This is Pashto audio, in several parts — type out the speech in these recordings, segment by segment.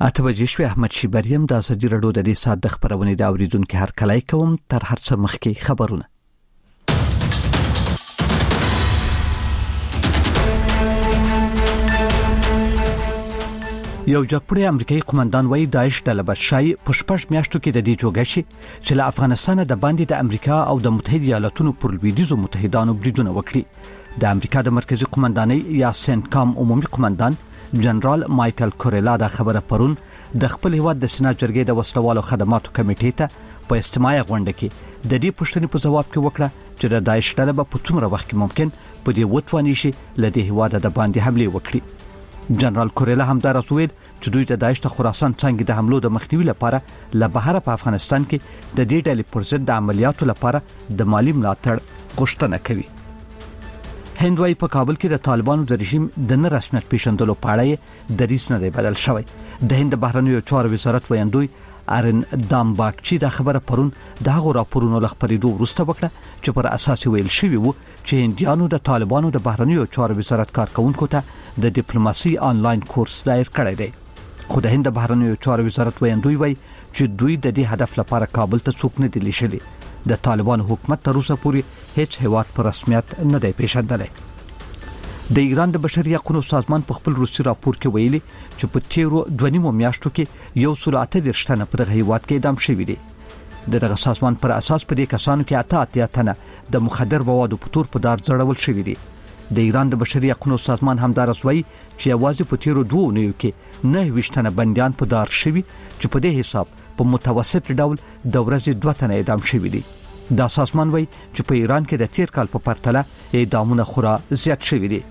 اته بجې شوې. احمد شیبریم د ازادي راډیو د دې سات د خبرونې د اوریدونکو هر کلای کوم تر هر څه مخکې خبرونه. یو جګپړی امریکایي قومندان وایي داعش ډله به شای پښپښ میاشتو کې د دې جوګه شي چې له افغانستان د باندې د امریکا او د متحده ایالاتونو پر لویدیزو متحدانو بریدونه وکړي. د امریکا د مرکزی قومندانۍ یا سنټکام عمومي قومندان جنرال مایکل کوریلا دا خبره پرون د خپل هیواد د سنا جرګې د وسلوالو خدماتو کمیټې ته په استماعي غونډه کې د دې پوښتنې په جواب کې وکړه چې د داعش ډله په څومره وخت کې ممکن په دې وټوانی شي لدې هیواد د باندې حمله وکړي. جنرال کوریلا هم دا رسول چې دوی د داعش ته خراسان څنګه د حملو د مخنیوي لپاره له بهر په افغانستان کې د دې ډلې پر ضد د عملیاتو لپاره د مالی ملاتړ غوښتنه کوي. هندوی په کابل کې د طالبانو د رژیم د نه رسمیت پیژندلو په اړه دریځ نه دی بدل شوی. د هند بهرنیو چارو وزارت ویاندوی ارن دامباکچی دا خبره پرون د هغو راپورونو لخبرېدو وروسته وکړه چې پر اساس ویل شوی وو چې هندیانو د طالبانو د بهرنیو چارو وزارت کارکونکو ته د ډیپلوماسي آنلاین کورس دایر کړی دی. خو د هند بهرنیو چارو وزارت ویاندوی وایي چې دوی د دې هدف لپاره کابل ته څوک نه دی لیږلي. د طالبانو حکومت تر اوسه پورې هیڅ هیواد په رسمیت نه دی پیژندلی. د ایران د بشري حقوقو سازمان په خپل روسي راپور کې ویلي چې په تیرو 2.5 میاشتو کې 138 تنه په دغه هیواد کې اعدام شوي دي. دغه سازمان پر اساس په دې کسانو کې 88 تنه د مخدر موادو په تور په دار ځړول شوي دي. د ایران د بشري حقوقو سازمان همدارس وایي چې یوازې په تیرو 2 اونیو کې 29 تنه بنديان په دار شوي چې په دې حساب په متوسط ډول د ورځې 2 تنه اعدام شوي دي. دا سازمان وایي چې په ایران کې د تیر کال په پرتله اعدامونه خورا زیات شوي دي.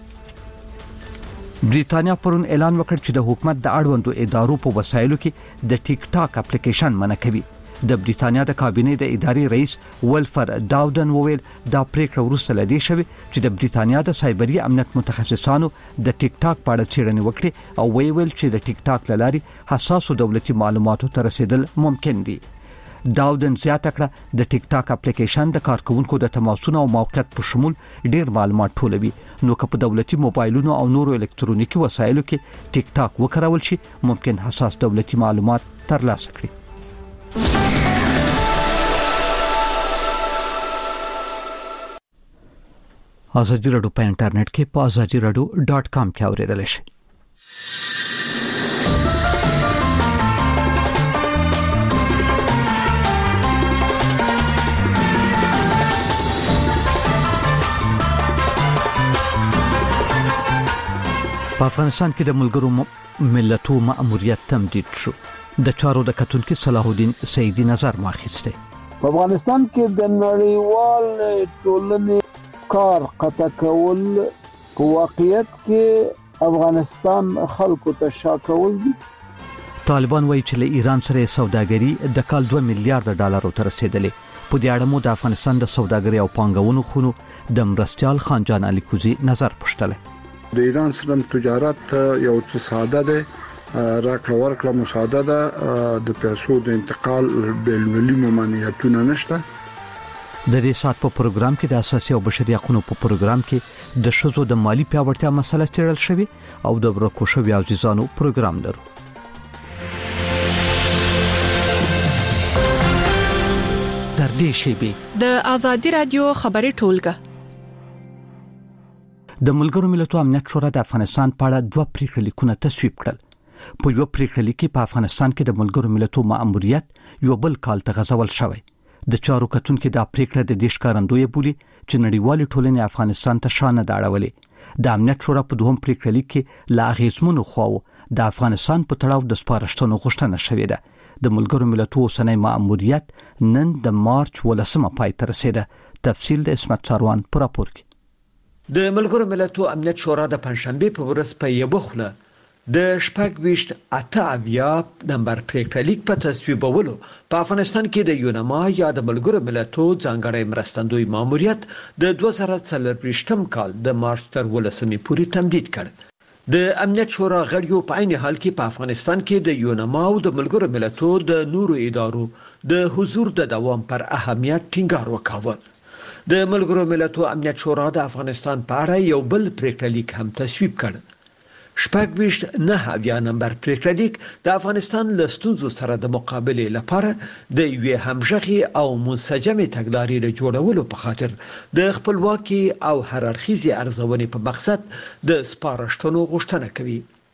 بریټانیا پرون اعلان وکړ چې د حکومت د اړوندو ادارو په وسایلو کې د ټیک ټاک اپلیکیشن منع کوي. د بریټانیا د کابینې د ادارې رئیس ولفر داودن وویل دا پریکړه وروسته لدې شوې چې د بریټانیا د سایبري امنیت متخصصانو د ټیک ټاک په اړه څېړنې وکړي او ویل چې د ټیک ټاک لاري حساسو دولتي معلوماتو ته رسیدل ممکن دي. داودن زیاته کړه د ټیک ټاک اپلیکیشن د کارکونکو د تماسونو او موقعیت په شمول ډیر معلومات ټولوي. نو که په دولتي موبایلونو او نورو الکترونیکي وسایلو کې ټیک ټاک وکړول شي ممکن حساس دولتي معلومات ترلاسه کړي. ازادي راډیو په انټرنیټ کې په azadiراdio.com کې اوریدل شي. په افغانستان کې د ملګرو ملتونو مأموریت تمدید شو. د چارو د کتونکو صلاح الدین سیدی نظر ماخسته. په افغانستان کې د نړیوال ټولنې کار قطع کول په واقعیت کې افغانستان خلکو ته شاکول دي. طالبان وایي چې له ایران سره سوداګري د کال 2 میلیارډ ډالرو ته رسیدلې. په دې اړه مو د افغانستان د سوداګري او پانګونو خونو د مرستيال خانجان علي کوزي نظر پوښتل. د ایران سره تجارت یو څه ساده ده، راکړه ورکړه مساعده ده، د پیسو د انتقال بین‌المللي ممانعتونه نشته. د دې سات په پروګرام کې د اساسي او بشري حقوقو په پروګرام کې د شذو د مالی پیاوړتیا مسله څېړل شوې او د ورکوشوي عزیزانو پروګرام لرو. تر دې شی د ازادي رادیو خبري ټولګه د ملګرو ملتونو امنیت شورا د افغانستان په اړه 2 پریکړې لیکونه تصویب کړل. په یو پریکړه لیک په افغانستان کې د ملګرو ملتونو مأموریت یو بل کال ته غځول شوی. د چارو کتونکو د پریکړه د دیش کارندوی بولی چې نړیوال ټولنې افغانستان ته شانه داړولې. د امنیت شورا په دوهم پریکړه لیک کې لا غیزمنو خواو د افغانستان په تړاو د سپارښتنو غوښتنه شوې ده. د ملګرو ملتونو سنې مأموریت نن د مارچ 18 پای ته رسیده. تفصیل د اسمت ساروان پر راپور کې. د ملګرو ملتونو امنیت شورا د پنځشنبه په ورځ په یو بخله د شپږ نمبر پریکړه لیک په تصویبولو په افغانستان کې د یونما یا د ملګرو ملتونو ځانګړی مرستندوی ماموریت د 2024 کال د مارچ تر 18 پورې تمدید کړ. د امنیت شورا غړیو په عین حال کې په افغانستان کې د یونما او د ملګرو ملتونو د نورو ادارو د حضور د دوام پر اهمیت ټینګار وکاوه. د ملګرو ملتونو امنیت شورا د افغانستان په اړه یو بل پریکړه لیک هم تصویب کړ. شپږ نمبر پریکړه لیک د افغانستان له ستونزو سره د مقابله لپاره د یوې همغږي او منسجمې تګلارې د جوړولو په خاطر د خپلواکي او هررخیزي ارزونې په مقصد د سپارښتنو غوښتنه کوي.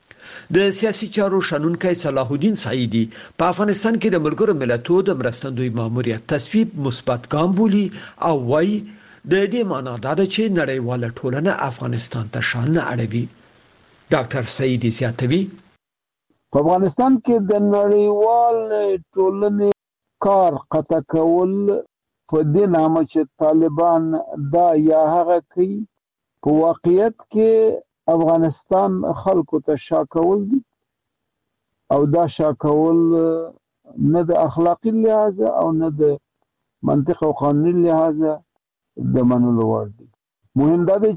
د سیاسي چارو شنونکي صلاح الدین سعیدی په افغانستان کې د ملګرو ملتونو د مرستندوی ماموریت تصویب مثبت ګام بولي او وايي د دې معنی دا ده چې نړیواله ټولنه افغانستان ته شان نه اړوي. ډاکټر سعیدی زیاتوي په افغانستان کې د نړیوال ټولنې کار قطع کول په دې نامه چې طالبان دا یا هغه کوي په واقعیت کې افغانستان خلکو ته شاکول دي او دا شاکول نه د اخلاقی لحاظ او نه د منطق او قانوني لحاظ د منلو وړ دي. مهم دا دی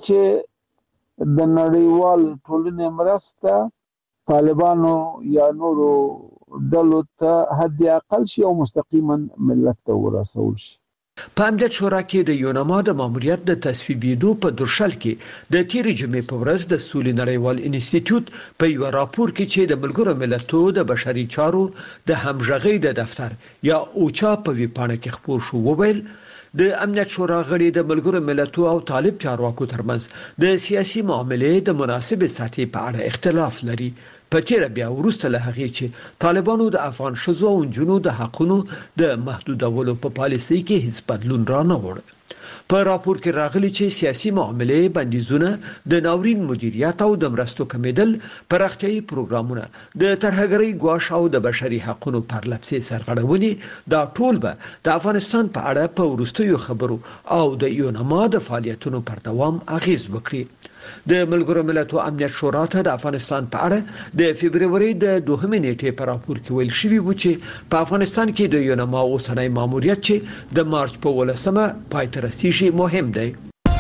چې د نړیوال ټولنې مرسته طالبانو یا نورو ډلو ته حد اقل شي او مستقیما ملت ته ورسول شي. په امنیت شورا کې د یوناما د ماموریت د تصویبېدو په درشل کې د تیرې جمعې په ورځ د سولې نړیوال انسټیټیوټ په یو راپور کې چې د ملګرو ملتونو د بشري چارو د همغږۍ د دفتر یا اوچا په ویبپاڼه کې خپور شو وویل د امنیت شورا غړي د ملګرو ملتونو او طالب چارواکو ترمنځ د سیاسي معاملې د مناسبې ساتي په اړه اختلاف لري. په تیر بیا ورسته له هغه چې طالبانو د افغان شذو او جنو د حقونو د محدودولو په پالیسي کې هیڅ بدلون را نه وړ. په راپور کې راغلي چې سیاسي معاملې بندیزونه د ناورین مدیریت او د مرستو کمیدل پراختیايي پروګرامونه د ترهګرۍ ګواښ او د بشري حقوقو پر لپسې سرغړونې دا ټول به د افغانستان په اړه په ورستیو خبرو او د یوناما د فعالیتونو پر دوام اغیز وکړي. د ملګرو ملتونو امنیت شورا ته د افغانستان په اړه د فبرवरी د 2 نیټې په راپور کې ویل شوی و چې په افغانستان کې د یوناما اوسنۍ ماموریت چې د مارچ په 18مه پای ته رسیدي مهم دی.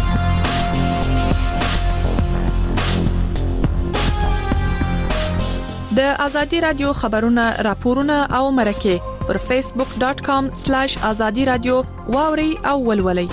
د ازادي رادیو خبرونه راپورونه او مرکه پر facebook.com/azadi radio واوري او ولولي.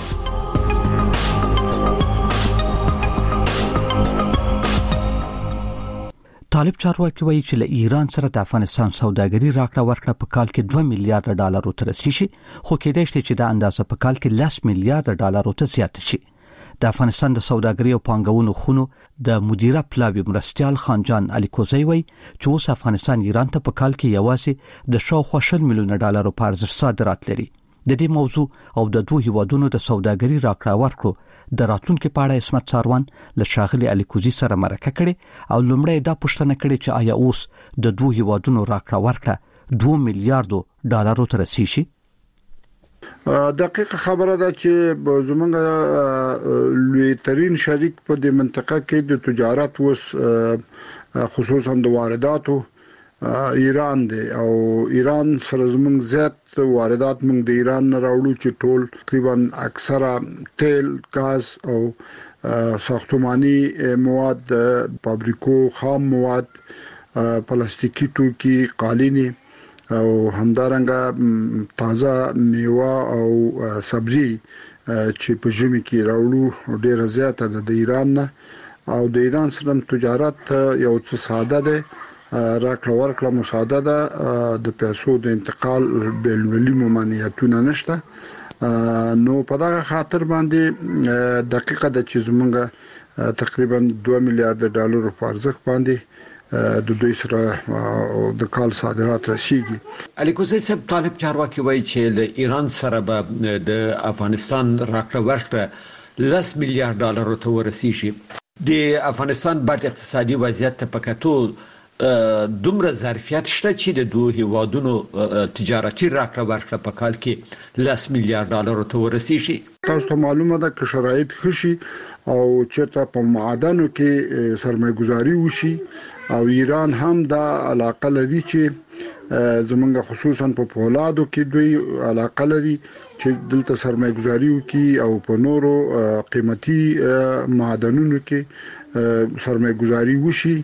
طالب چارواکي وایي چې له ایران سره د افغانستان سوداګري راکړه ورکړه په کال کې 2 میلیارډ ډالر ته رسیدي، خو کېدای شي چې دا اندازه په کال کې 10 میلیارډ ډالر ته زیات شي. د افغانستان د سوداګري او پانګونو خونو د مدیره پلاوی مرستيال خانجان الیکوزی وایي چې اوس افغانستان ایران ته په کال کې یوازې د شاوخوا 10 میلیون ډالر په ارزښت صادرات لري. د دې موضوع او د دوه هیوادونو د سوداګري راکړه ورکړه د راتلونکو په اړه اسمت ساروان له شاغلي الیکوزی سره مرکه کړي او لومړی دا پوښتنه کړې چې آیا اوس د دوه هیوادونو راکړه ورکړه 2 میلیارډ ډالر ته رسیدي. دقیق خبره ده چې زمونږ لوی ترين شریک په دې منطقه کې د تجارت وس خصوصا د وارداتو ایران دی او ایران سره زمونږ زیات واردات موږ د ایران نه راوړو چې ټول تقریبا اکثره تیل، غاز او ساختماني مواد، فابریکو خام مواد، پلاستیکي توکي، قالینې او همدارنګه تازه میوه او سبزي چې په ژمي کې راوړو ډیره زیاته ده د ایران نه. او د ایران سره تجارت یو څه ساده ده، راکړه ورکړه مساعده ده، د پیسو د انتقال بین‌المللي ممانعتونه نشته. نو په دغه خاطر باندې دقیقه د چې زمونږ تقریبا 2 میلیارډ ډالر په ارزښت باندې د دوی سره د کال صادرات رسیدي. الیکوزی صاحب، طالب چارواکي وایي چې له ایران سره به د افغانستان راکړه ورکړه 10 میلیارډ ډالر ته ورسیږي. د افغانستان بد اقتصادي وضعیت ته پکاتو دومره ظرفیت شته چې د دوه هیوادونو تجارتي راکړه ورکړه په کال کې 10 میلیارډ ډالر ته ورسیږي. تاسو ته معلومه ده چې شرایط خشي او چې په معادنو کې سرمایه‌ګذاري وشي او ایران هم دا علاقه لري چې زمونږ خصوصا په پولادو کې دوی علاقه لري چې دلته سرمایه‌ګذاري وکړي او په نورو قیمتي معدنونو کې سرمایه‌ګذاري وشي.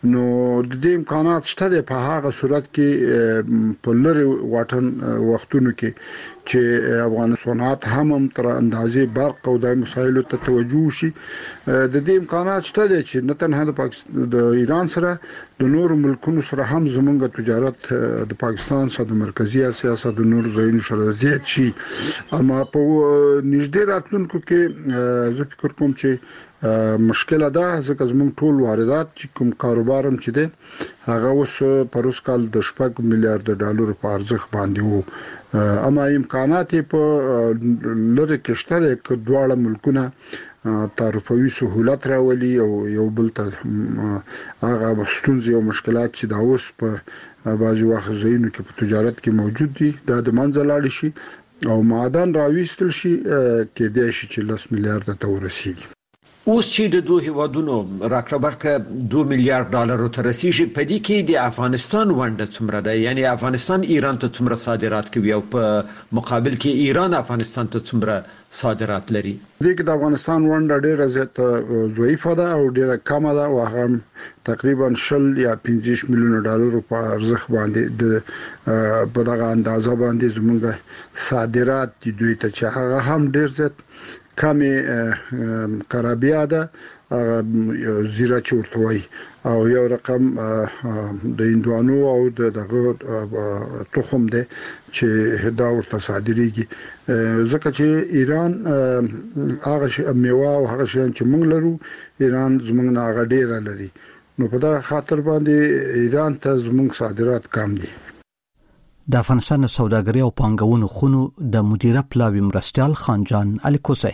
نو د دې امکانات شته په هغه صورت کې په لری واټن وختونو کې چې افغان صنعت هم تر اندازې برق او د مسایلو ته توجه شي. د دې امکانات شته چې نه تنها د ایران سره د نور ملکونو سره هم زمونږ تجارت د پاکستان سره د مرکزی اسیا سره د نور ځایونو سره زیات شي. اما په نږدې راتلونکو کې زه فکر کوم چې مشکله ده ځکه زموږ ټول واردات چې کوم کاروبار هم چې ده هغه اوس په روس کال د 8 میلیارډ ډالر په ارزښت باندې وو. اما امکانات په لری کې شته چې دواړه ملکونه تعرفوي سہولت راولي او یو بل ته هغه ستونزې او مشکلات چې دا اوس په بعضي وخت زینو کې په تجارت کې موجود دي دا د منځ لاړ شي او معدن راويستل شي کې د شي چې 10 میلیارډ ته ورسیږي. اوس چې د دوه هیوادونو راکړه 2 میلیارډ ډالر ته رسیدي په دې کې د افغانستان ونډه څومره ده؟ یعنی افغانستان ایران ته څومره صادرات کوي او په مقابل کې ایران افغانستان ته څومره صادرات لري؟ دې کې د افغانستان ونډه ډیره زیاته ضعیفه ده او ډیره کمه ده او هم تقریبا 10 یا 15 میلیون ډالر په ارزښت باندې د په دغه اندازه باندې زموږ صادرات دي دوی ته چې هغه هم ډیر زیات کمی کرابیا ده زیرا چورتوي او یو رقم د اندوانو او دغه تخم ده چې دا ورته صادريږي ځکه چې ایران هغه میوه او هغه شی چې موږ لرو ایران زموږ نه هغه ډیر لري نو په دا خاطر باندې ایران ته زموږ صادرات کم دي. د افغانستان سوداګري او پانګونو خونو د مدیره پلاوی مرستيال خانجان الیکوسي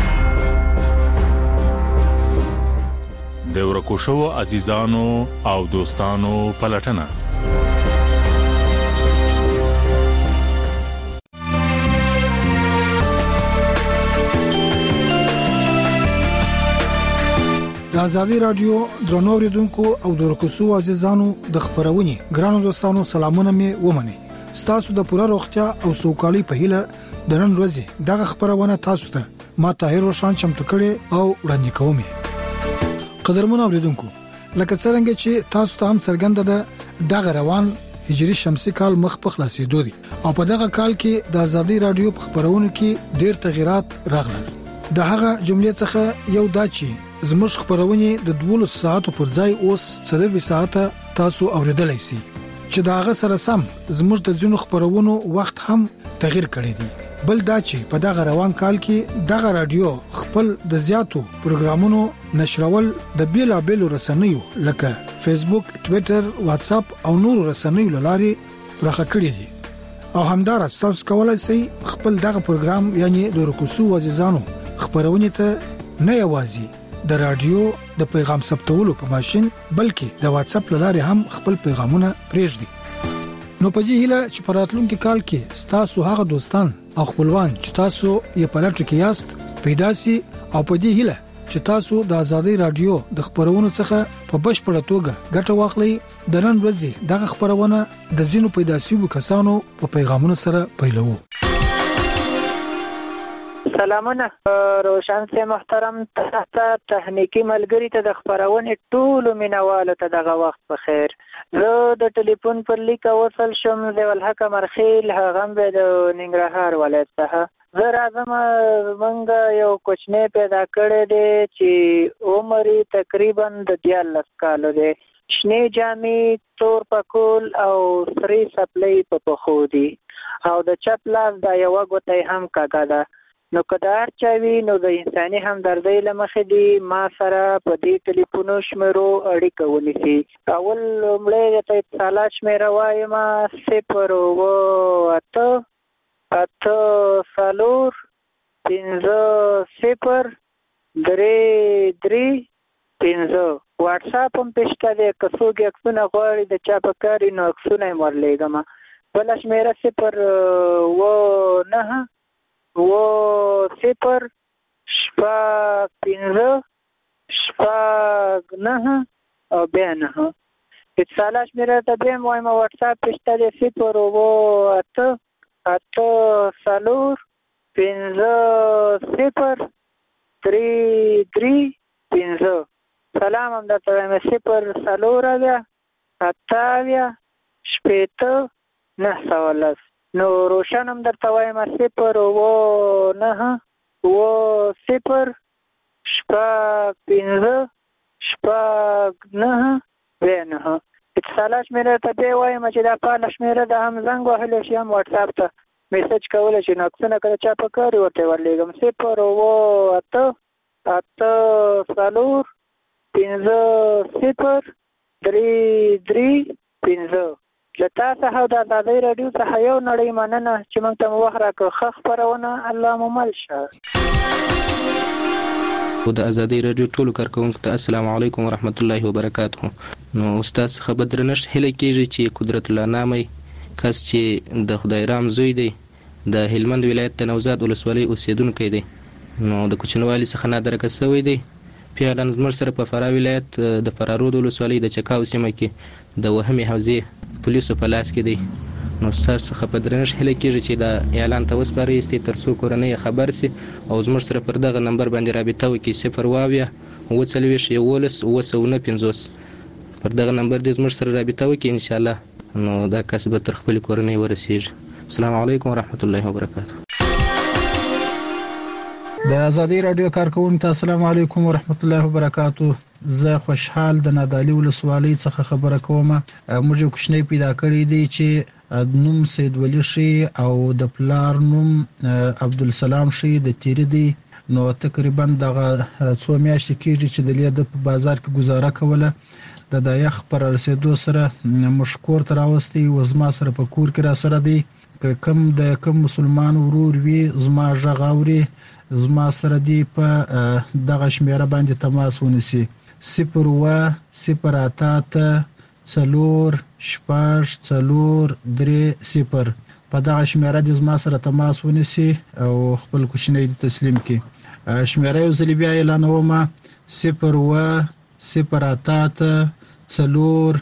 د ورکوشو عزیزانو او دوستانو پلټنه د ازادي رادیو درنو ریډونکو او د ورکوشو عزیزانو د خبرونې ګرانو دوستانو سلامونه مې ومني. ستاسو د پوره روغتیا او سوکالي په هیله د نن ورځې دغه خبرونه تاسو ته ما طاهر روشان چمتو کړي او وړاندې کوم. قدرمن اوریدونکو لکه څنګه چې تاسو ته هم څرګنده ده دغه روان هجری شمسي کال مخ په خلاصېدو دي او په دغه کال کې د ازادي رادیو په خبرونو کې ډېر تغیرات راغلل. د هغه جملې څخه یو دا چې زموږ خبرونه د 12 ساعتو پر ځای اوس 4 ساعته تاسو اوریدلای شئ چې دا هغه سره سم زموږ د ځینو خبرونو وخت هم تغیر کړی دی. بل دا چې په دغه روان کال کې دغه رادیو خپل د زیاتو پروګرامونو نشرول د بیلابېلو رسنیو لکه فیسبوک، ټوئیټر، واتس اپ او نور رسنیو لارې پراخه کړی دي او همدارس تاسو کولای شئ خپل دغه پروګرام یعنی د ورکوشو عزیزانو خبرونه ته نه یوازي د رادیو د پیغام ثبتولو په ماشين بلکې د واتس اپ لارې هم خپل پیغامونه پریږدي. نو په دې هیله چې پراتلونکو کال کې تاسو هغه دوستان او خپلوان چې تاسو یې په لټه کې یاست پیدا سي او په دې هیله چې تاسو د ازادي رادیو د خبرونو څخه په بشپړه توګه ګټه واخلئ. د نن ورځې دغه خبرونه د ځینو پیدا سیو کسانو په پیغامونو سره پیلو. سلامونه روشن سے محترم تاسو تخنیکی ملګری ته د خبرونه ټول مینوالو ته دغه وخت بخیر. زه د ټلیفون پر لیک وصل شم د ولحق مرخیل هغه به د ننګرهار ولایت څخه. زه راځم موږ یو کوچنی پیدا کړی دی چې عمر تقریبا د 14 کالو دی. شنه جامې، تور پکول او سری سپلای په پخو دي او د چپ لاس د یو غوټي هم کاګه ده. نو کدار چوي نو د انساني همدردۍ لمخې دی ما سره په دې ټلیفونو شمیرو اړیکه ونیسي. اول لومړی ته اتصالات شمیره وایم 0 واتس اپ هم پېشته دی که څوک عکسونه غواړي د چا په کار نو عکسونه یې ورلیږم. بله شمیره 0 او بیا 9 اتصالات شمیره ته بیا وایم واتس اپ پېشته دی 0 3 3 5 سلام هم درته وایم 0 8 شپېته 910. نو روشن هم درته وایم 0 9 0 شپږ 5 شپږ 9 9. اتصالات شمېره ته بیا وایم چې دا پاله شمېره ده، هم زنګ وهلی شي هم واټساپ ته میسج کولی شي. نو عکسونه کله چا په کار ورته ورلیږم 0 8 8 4 5 0 3 3 5. له تا څخه د ازادۍ راډیو څخه یو نړۍ مننه چې موږ ته مو وخت راکړ. ښه خپرونه الله مو مل شه. د ازادۍ راډیو ټولو کارکوونکو ته السلام علیکم ورحمت الله وبرکاته. نو استاد څخه به درنښت هیله کېږي چې قدرت الله نامې کس چې د خدای رام زوی دی، د هلمند ولایت د نوزاد ولسوالۍ اوسیدونکی دی، نو د کوچنوالي څخه نادرکه شوی دی. فعلا زموږ سره په فراه ولایت د فرارود ولسوالۍ د چکاو سیمه کې د وهمې حوزې پولیسو په لاس کې دی. نو ستاسو څخه په درنښت هیله کېږي چې دا اعلان ته وسپارئ تر څو کورنۍ خبر سي او زموږ سره پر دغه نمبر باندې رابطه وکړي 0 پر دغه نمبر دې زموږ سره رابطه وکړي ان شاء الله. نو دا کس به تر خپل کورنۍ ورسیږي. السلام علیکم ورحمت الله وبرکاته. د ازادۍ راډیو کارکوونکو ته السلام علیکم ورحمت الله وبرکاته. زه خوشحال د نادعلي ولسوالۍ څخه خبره کوم. موږ یو کوچنی پیدا کړی دی چې نوم سید ولی شي او د پلار نوم عبدالسلام شي د تیری دی. نو تقریبا دغه څو میاشتې کېږي چې د لیده په بازار کې گزاره کوله. د یخ پر رسیدو سره مشکور تر اوستي و زما سره په کور کې را سره دی. کم مسلمان ورور وی زما ژغاوري زما سره دی په دغه شمیره باندې تماس ونیسي 0 0 8 4 3 په دغه شمیره د زما سره تماس ونیسي او خپل کوچنی د تسلیم کی. شمیره یو ځل بیا اعلانوم 0 0 8 4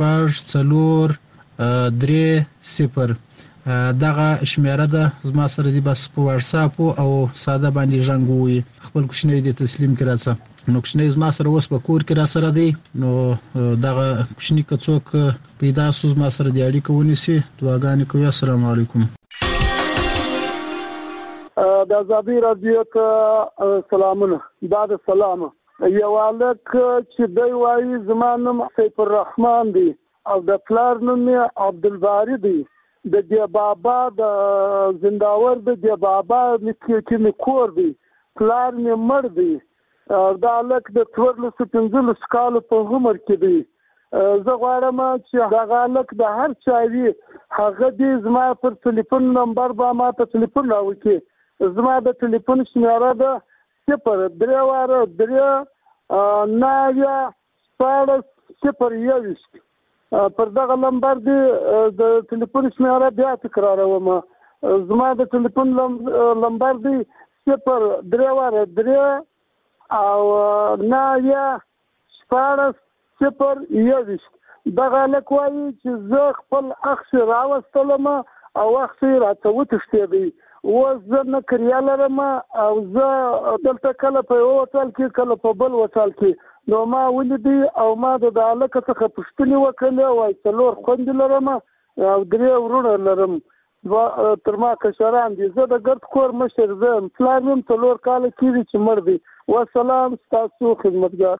3 دغه شمیره ده زما سره دی بس په واتس اپ او ساده باندې ژوندوي خپل کوچنی د تسلیم کی راځه. نو کوچنی زما سره اوس په کور کې را سره دی. نو دغه کوچنی کڅوک پیدا سوز ما سره دی اړیکه ونیسي. دعاګانې کوي. السلام علیکم. د ازادۍ راډیو ته سلامونه. دا د سلام یو الک چې دی وایي زما نوم سیف الرحمن دی او د پلار نوم عبدالباری دی. د دی بابا د زنداور د دی بابا کې کور دی. پلار مې مړ دی. دا الک د 15 کال په عمر کې دی. زه غواړم چې دا الک د هر چا وي هغه دې زما پر ټلیفون نمبر با ما ته ټلیفون راوړي. زما د ټلیفون شمیره ده 0 3 پر دغه نمبر دی د ټلیفون شمیره بیا تکراروم. زما د ټلیفون نمبر دی 0 3 او 9 دغه لک وایي چې زه خپل اخ راوستلم او اخ راته وتښتېدی. اوس زه نه کریا لرم او زه دلته کله په یو هوټل کې کله په بل هوټل کې. نو ما ولیدی او ما د هلک څخه پوښتنې وکړې. وایي 4 خویندې لرم او 3 وروڼه لرم. تر ما کشران دي. زه د ګرد کور مشر زه یم. پلار مې 4 کاله کېږي چې مړ دی. والسلام. ستاسو خدمتګار.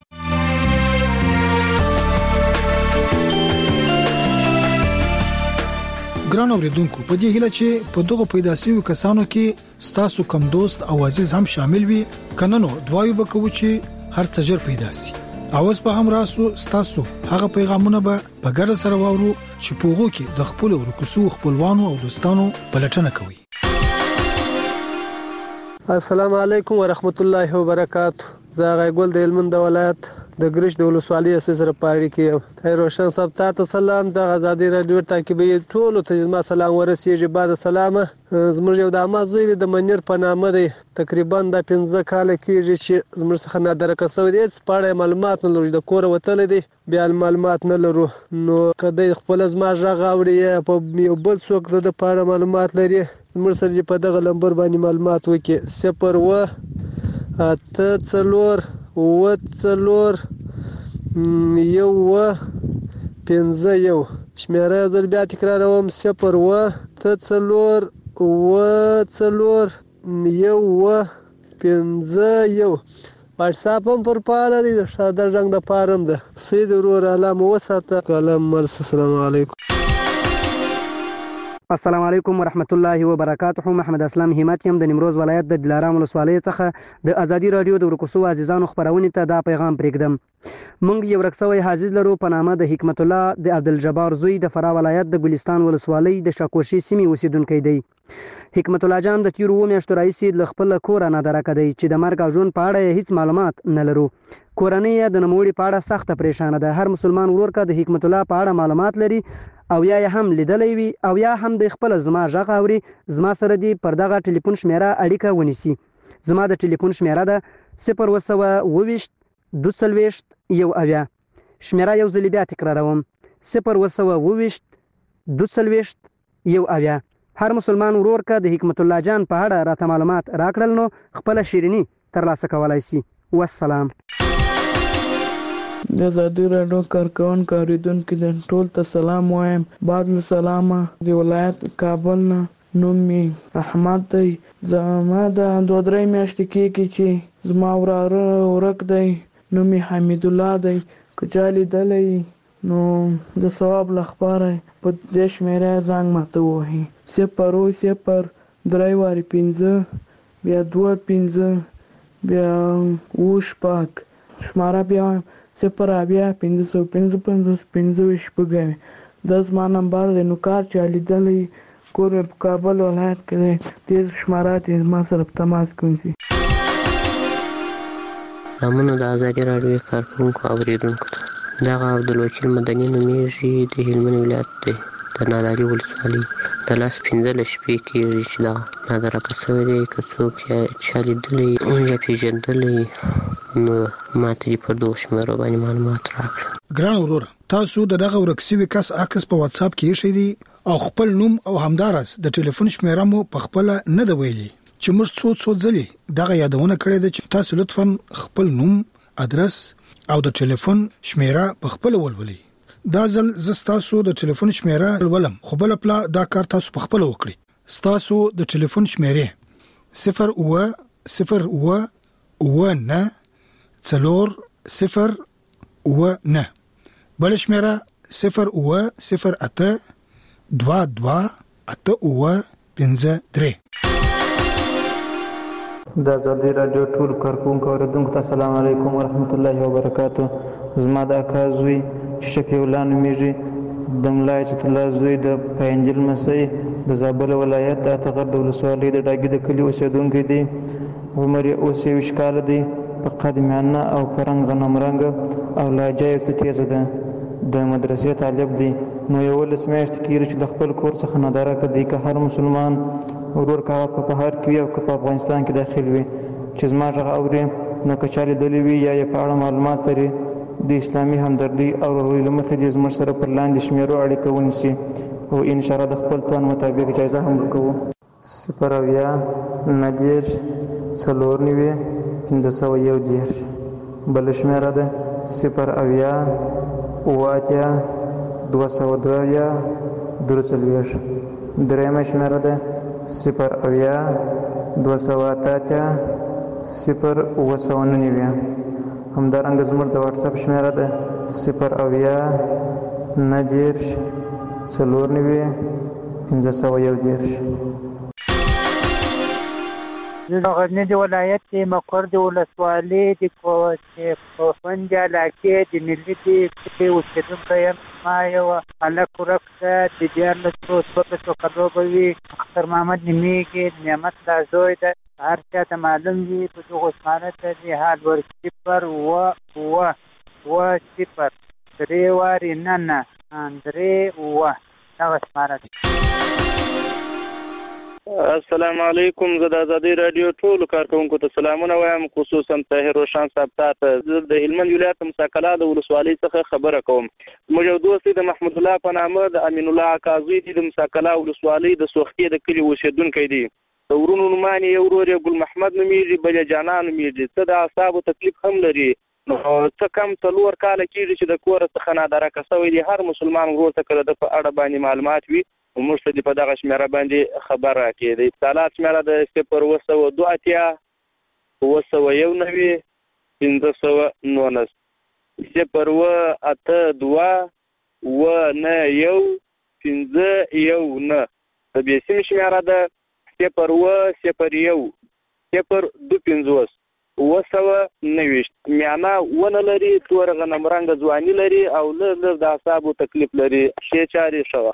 ګران اوریدونکو په دې هیله چې په دغه پیدا شوی کسانو کې ستاسو کم دوست او عزیز هم شامل وي. کننو دعایو وکړو چې هر څه ژر پیدا شي. اوس په هم راسو ستاسو هغه پیغامونه به په ګډه سره واورو چې پوغو کې د خپل ورکوسو خپلوانو او دوستانو پلټنه کوي. السلام علیکم ورحمت الله وبرکاته. زه غیګل د هلمند ولایت د ګرش د ولسوالۍ سره پاره کې ته روشن صاحب ته سلام. د ازادۍ راډیو تعقیبي ټول ته ما سلام ورسیږي. بعد سلامه زموږ یو د امازوی د منیر په نامه دی. تقریبا د 15 کال کېږي چې زموږ څخه نادرکه شوی دی. پاره معلومات نه لري. د کور وتل دی بیا معلومات نه لرو. نو کله خپل زما ژغاوړي په یو بل څوک د پاره معلومات لري زموږ سره په دغه نمبر باندې معلومات وکي 0 8 4 4 5 1 شمیره زر بیا تکراروم 0 واتس اپ هم پر پاله دی د شاده رنگ د پارم ده سید ورور علامه وساته کلام مرس. السلام علیکم. السلام علیکم ورحمت الله وبرکاته. محمد اسلام همت یم د نیمروز ولایت د دلارام ولسوالۍ څخه د ازادي رادیو د ورکوسو عزیزانو خبرونه ته دا پیغام پرېږدم. مونږ یو رکسوي حاجز لرو په نامه د حکمت الله د عبدالجبار زوی د فرا ولایت د ګلستان ولسوالۍ د شاکوشي سیمې اوسیدونکی دی. حکمت الله جان د تیرو میاشتو راهیسې له خپل کوره نادرکه دی چې د مرګ او ژوند په اړه هیڅ معلومات نه لرو. کورنۍ د نوموړي په اړه سخته پریشانه ده. هر مسلمان ورور که د حکمت الله په اړه معلومات لري او یا هم لیدلی وي او یا هم د خپل زما غږ اوري، زما سره دی پر دغه ټلیفون شمیره اړیکه ونیسي. زما د ټلیفون شمیره ده 022 شمیره یو ځل بیا تکراروم 022 هر مسلمان ورور که د حکمت الله جان په اړه راته معلومات راکړل نو خپل شیرینی ترلاسه کولای شي. والسلام. د ازادي راډیو کارکونکو اوریدونکو د ټول ته سلام وایم. بعد له سلامه د ولایت کابل نه نوم می احمد دی. زما د 2-3 میاشتې کېږي چې زما وراره ورک دی، نوم می حمید الله دی. که چا لیدلی نو د ثواب لپاره په دې شمیره زنګ ماته ووهي 003 بیا 25 بیا 25 شماره بیا 0 دا زما نمبر دی. نو کار چا لیدلی کور په کابل ولایت کې دی، تیز شماره دی ما سره په تماس کې ونیسي. سلامونه د ازادي راډیو کارکونکو اوریدونکو ته. دغه عبدالوکیل مدني نومیږي، د هلمند ولایت دی د نادعلي ولسوالۍ. د 15 شپې کېږي چې دغه نادرکه شوی دی. که څوک چا لیدلی یا پیژندلی نو ماته دې پر دغو شمیرو باندې معلومات راکړه. ګران وروره، تاسو د دغه ورک شوي کس عکس په واتس اپ کې ایښی دی او خپل نوم او همدارس د ټلیفون شمیره مو په خپله نه ده ویلي چې موږ څو ځلې دغه یادونه کړې ده چې تاسو لطفا خپل نوم، ادرس او د ټلیفون شمیره په خپله ولولئ. دا ځل زه ستاسو د ټلیفون شمیره ولولم، خو بله پله دا کار تاسو په خپله وکړئ. ستاسو د ټلیفون شمیرې 009 بل شمیره 008228853. د ازادي راډیو ټول کارکونکو اوریدونکو ته السلام علیکم ورحمت الله وبرکاته. زما د اکا زوی شفیع الله نومیږي، د ملا عزت الله زوی د پاینجل مسۍ د زابل ولایت د اتغر د ولسوالۍ د ډاګي د کلي اوسیدونکی دی. عمر یې اوس 20 کاله دی، په قد میانه او په رنګ غنم رنګ او لهجه یې څه تیزه ده. د مدرسې طالب دی. نو 11 میاشتې کېږي چې د خپل کور څخه نادرکه دی. که هر مسلمان ورور که په بهر کې وي او که په افغانستان کې داخل وي چې زما غږ اوري نو که چا لیدلی وي یا یې په اړه معلومات لري د اسلامي همدردي او ورورۍ له مخې دې زموږ سره پر لاندې شمیرو اړیکه ونیسي او انشاءالله د خپل توان مطابق جایزه هم ورکوو. 090 بل شمیره ده 0 درېیمه شمیره ده 0 همدارنګه زموږ د واتس اپ شمیره ده 0 د غزني د ولایت د مقر د ولسوالۍ د کوفند علاقې د ملي د اوسېدونکی یم. ما یو هلک ورک ده، د 14 کلو به وي. اختر محمد نومیږي، نعمت الله زوی ده. هر چا ته معلوم وي په دغو شماره ته د حال ور 0 دغه شماره ده. السلام علیکم. زه د ازادي راډیو ټولو کارکونکو ته سلامونه وایم، خصوصا طاهر روشان صاحب ته. زه د هلمند ولایت مساکلا د ولسوالۍ څخه خبره کوم. موږ یو دوست د محمود الله په نامه د امین الله اکازوی د مساکلا ولسوالۍ د سوختي د کلي اوسیدونکی دی. د ورونو نومان یې ورور یې ګل محمد نومیږي، بل یې جانان نومیږي. څه د اعصابو تکلیف هم لري. نو څه کم 3 کاله کېږي چې د کور څخه نادرکه شوی دی. هر مسلمان ورور ته کله د په اړه باندې معلومات وي موږ ته په دغه شمیره باندې خبر راکړي. د اتصالات شمیره د 082 919 519 082 919 519 د بیسیم شمیره ده 001 025 919 میانه ونه لري، تور غنم رنګ ځواني لري او له د اعصابو تکلیف لري. شي چاري شو.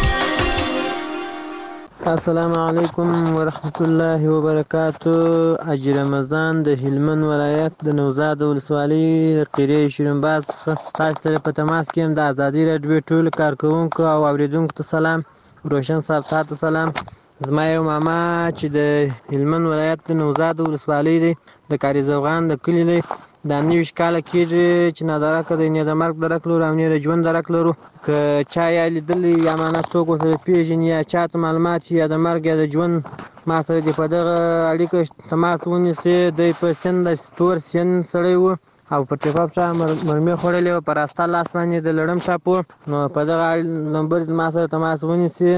السلام علیکم ورحمت الله وبرکاتو. اجي رمضان د هلمند ولایت د نوزاد ولسوالۍ قریه شیرینباز تاسو ته په تماس کې د ازادي راډیو ټول کارکونکو او اوریدونکو ته سلام. روشن صاحب تاسو سلام. زما یو ماما چې د هلمند ولایت د نوزاد ولسوالۍ دی د کاری زوغان د کلی دی د 90 کاله کېږي چې نادرکه د نه د مرګ درک لرو او نه د ژوند درک لرو. که چا یا لیدلی یا معنا څوک ورسره پیژني یا چاته معلومات یا د مرګ یا د ژوند ما سره د په دغه اړیکه تماس ونیسي. د په سن د ستور سن سړی و او په ټیپاپ سره مرمي خوړلې و پر استا لاس باندې د لړم شاپو. نو په دغه نمبر ما سره تماس ونیسي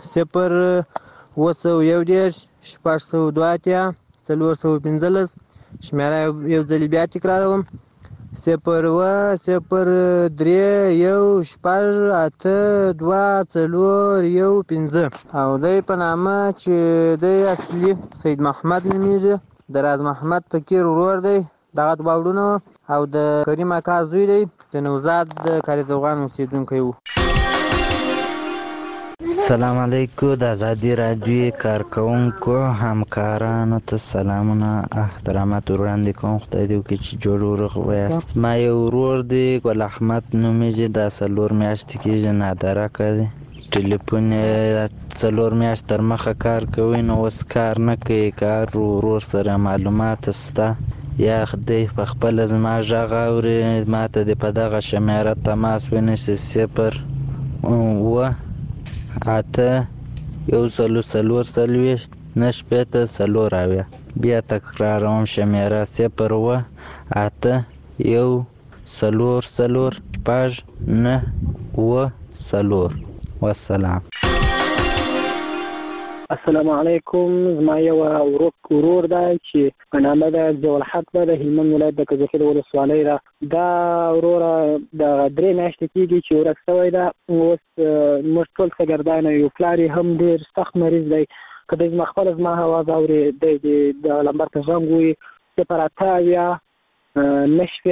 0 602 415 شمیره یو ځل بیا تکراروم 0 0 3 1 8 2 4 1 15 او د په نامه چې د اصلي سید محمد نومیږي د راز محمد فقیر ورور دی دغه باورونه او د کریم اکا زوی دی د نوزاد د کاری زوغان اوسیدونکی وو. السلام علیکم. د ازادي راډیو کارکونکو همکارانو ته سلامونه احترامات وړاندې کوم. خدای دې وکړي چې جوړ ورغ ویاست. ما یو ورور دی ګل احمد نومیږي د 4 میاشتې کېږي نادرکه دی. ټلیفون یې 4 میاشت تر مخه کار کوي نو اوس کار نه کوي. کار ورور سره معلومات شته یا خدای په خپل زما غږ اوري ما ته د په دغه شمیره تماس ونیسي 0 و 8 1 4 بیا تکراروم شمیره 0 و 8 1 4 9 و والسلام. السلام علیکم. زما یو ورور دی چې په نامه د ضیاءالحق د هلمند ولایت د کجکي ولسوالۍ ده. دا ورور د 3 میاشتې کېږي چې ورک شوی ده. اوس موږ ټول شاګردان یو پلار هم ډېر سخت مریض دی. که د خپل زما اواز اوري د لمبر ته زنګ وي 0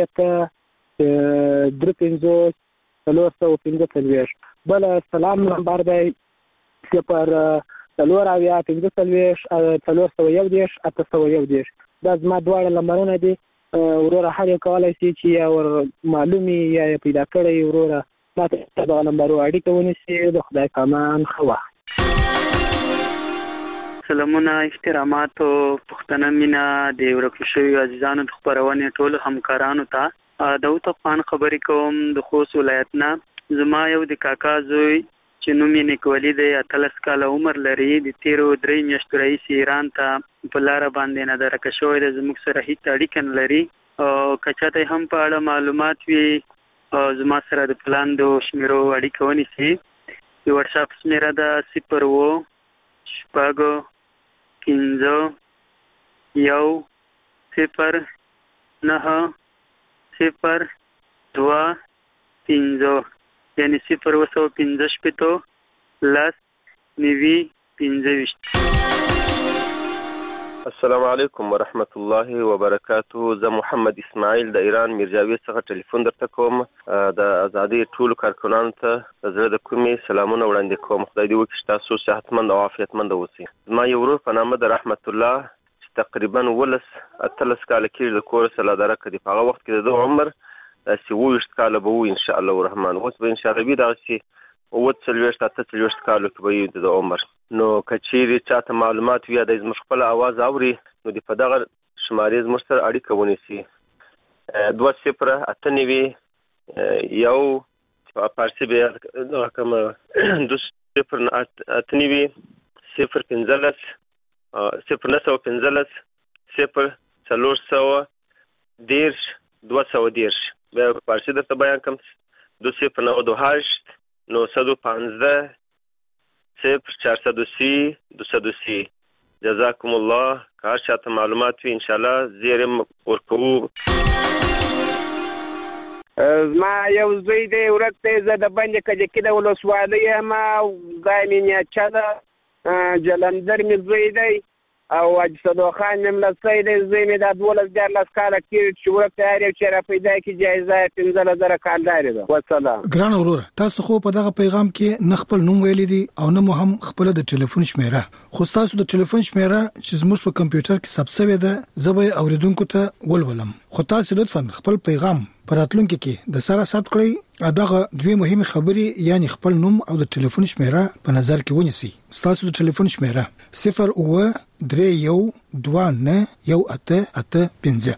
9 3 بل سلام نمبر دی 0 4 4 دا زما دواړه نمبرونه دي. وروره هر یو کولی شي چې یا معلومي یا پیدا کړی وروره ما ته دغه نمبرو اړیکه ونیسي. د خدای پامان ښه وخت. سلامونه احترامات او پښتنه مینا د ورکو شویو عزیزانو د خپرونې ټولو همکارانو ته داود افغان خبرې کوم د خوست ولایت نه. زما یو د کاکا زوی چې نوم یې نیکولي دی 13 کاله عمر لري. د 3 میاشتو راهیسې ایران ته په لاره باندې نادرکه شوی دی. زموږ سره هیڅ اړیکه نه لري. که چاته هم په اړه معلومات وي زما سره د پلاندو شمیرو اړیکه ونیسي. د واتساپ شمیره ده 0 و 15 1 0 9 0 2 15 یعنی 0 و 15 لس 9 15. السلام علیکم ورحمت الله وبرکاته. زه محمد اسماعیل د ایران میرجاوی څخه ټلیفون درته کوم. د ازادي ټولو کارکونانو ته د زړه د کومې سلامونه وړاندې کوم. خدای دې وکړي چې تاسو صحتمند او عافیتمند اوسئ. زما یو ورور په نامه د رحمت الله چې تقریبا 13 کاله کېږي د کور سره نادرکه دی. په هغه وخت کې د عمر 27 کاله به وي ان شاء الله الرحمن. اوس به ان شاء الله دغسې 48 کالو کې به وي د عمر. نو که چیرې چاته معلومات وي یا د زموږ خپل اواز اوري نو د په دغه شمارې زموږ سره اړیکه ونیسي 2 0 8 9 یو فارسي به دغه کومه 2 0 8 9 0 15 0 9 15 0 410 210. بیا فارسی درته بیان کوم 298 915 0430 230. جزاكم الله. کار چاته معلومات وي ان شاء الله زیرم ورکو. ما یو زوی دی ورته زه د باندې کجه کې د ولسوالۍ ما ځای مې نه چاله جلندر مې زوی دی او اجسدو خان مې ملسۍ دی زوی مې د 12 کاله کې چې ورته هر یو چې را پیدا کی جایزه 15000 کالدار دی. والسلام. ګران اورور تاسو خو په دغه پیغام کې نه خپل نوم ویلي دي او نه مو هم خپل د ټلیفون شمیره، خو تاسو د ټلیفون شمیره چې زموږ په کمپیوټر کې ثبت شوی ده زه به اوریدونکو ته ولولم، خو تاسو لطفا خپل پیغام پراتلونکو کې د سره ثبت کړئ. دغه دوه مهمه خبرې یعنی خپل نوم او د ټلیفون شمیره په نظر کې ونیسئ. تاسو د ټلیفون شمیره 09312918885.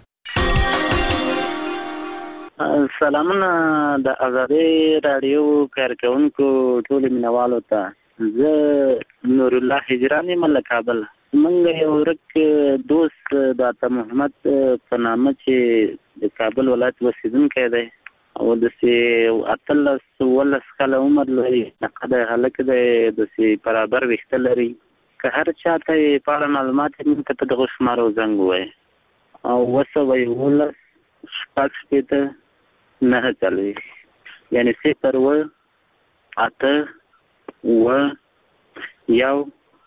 سلامونه د آزادي رادیو کارکونکو ټول مینوالو ته. زه نور الله هجرانی مله کابل. منګ یو ورک دوست د عطا محمد په نامه چې د کابل ولایت اوسیدونکی دی او د سي اتلس ولس کال عمر لري. نقد هلک دی د سي برابر وخت لري. که هر چاته په معلومات موږ ته د غشمارو زنګ وای او وسوي ولس شپږ شپته نه چلوي یعنی 0 8 و یو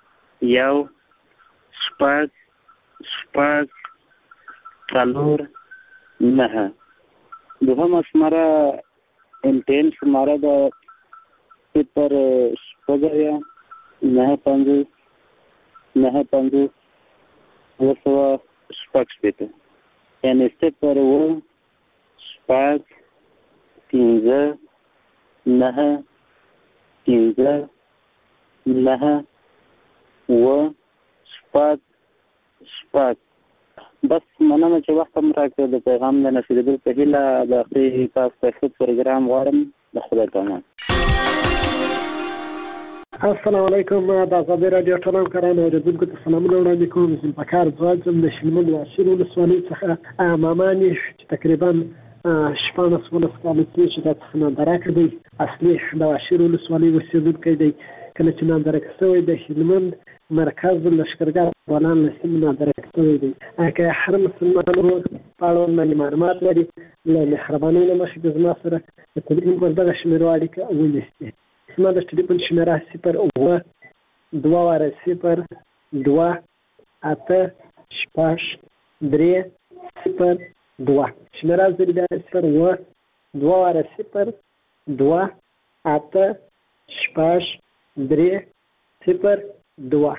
شپږ څلور نه. دوهم اسمره انټین شماره د 0 شپږ نه پنځه وسوه شپږ شپته یعنی 0 و شپږ پنځه نه و شپږ. بس مننه چې وخت هم راکړ د پیغام د نشریدو په هیله د اخري تاسو په پروګرام غواړم. د خدای په امان. السلام علیکم. د آزادي رادیو ټول همکارانو اوریدونکو ته سلامونه وړاندې کوم. زه په کار ځوان د شلمن واشر ولسوالۍ څخه مامانی تقریبا 14 کاله چې د خنادرک دی اصلي د واشر ولسوالۍ اوسیدونکی دی. کله چې نادرک شوی د هلمند مرکز لشکرګاه افغانان لسیم نادرک شوی دی. که هر مسلمان په اړه معلومات لري له مهربانۍ نه مخکې زما سره د تلیفون پر دغه شمیرو اړیکه ونیسي. زما د ټلیفون شمیره 0 شمیره زری بیا 0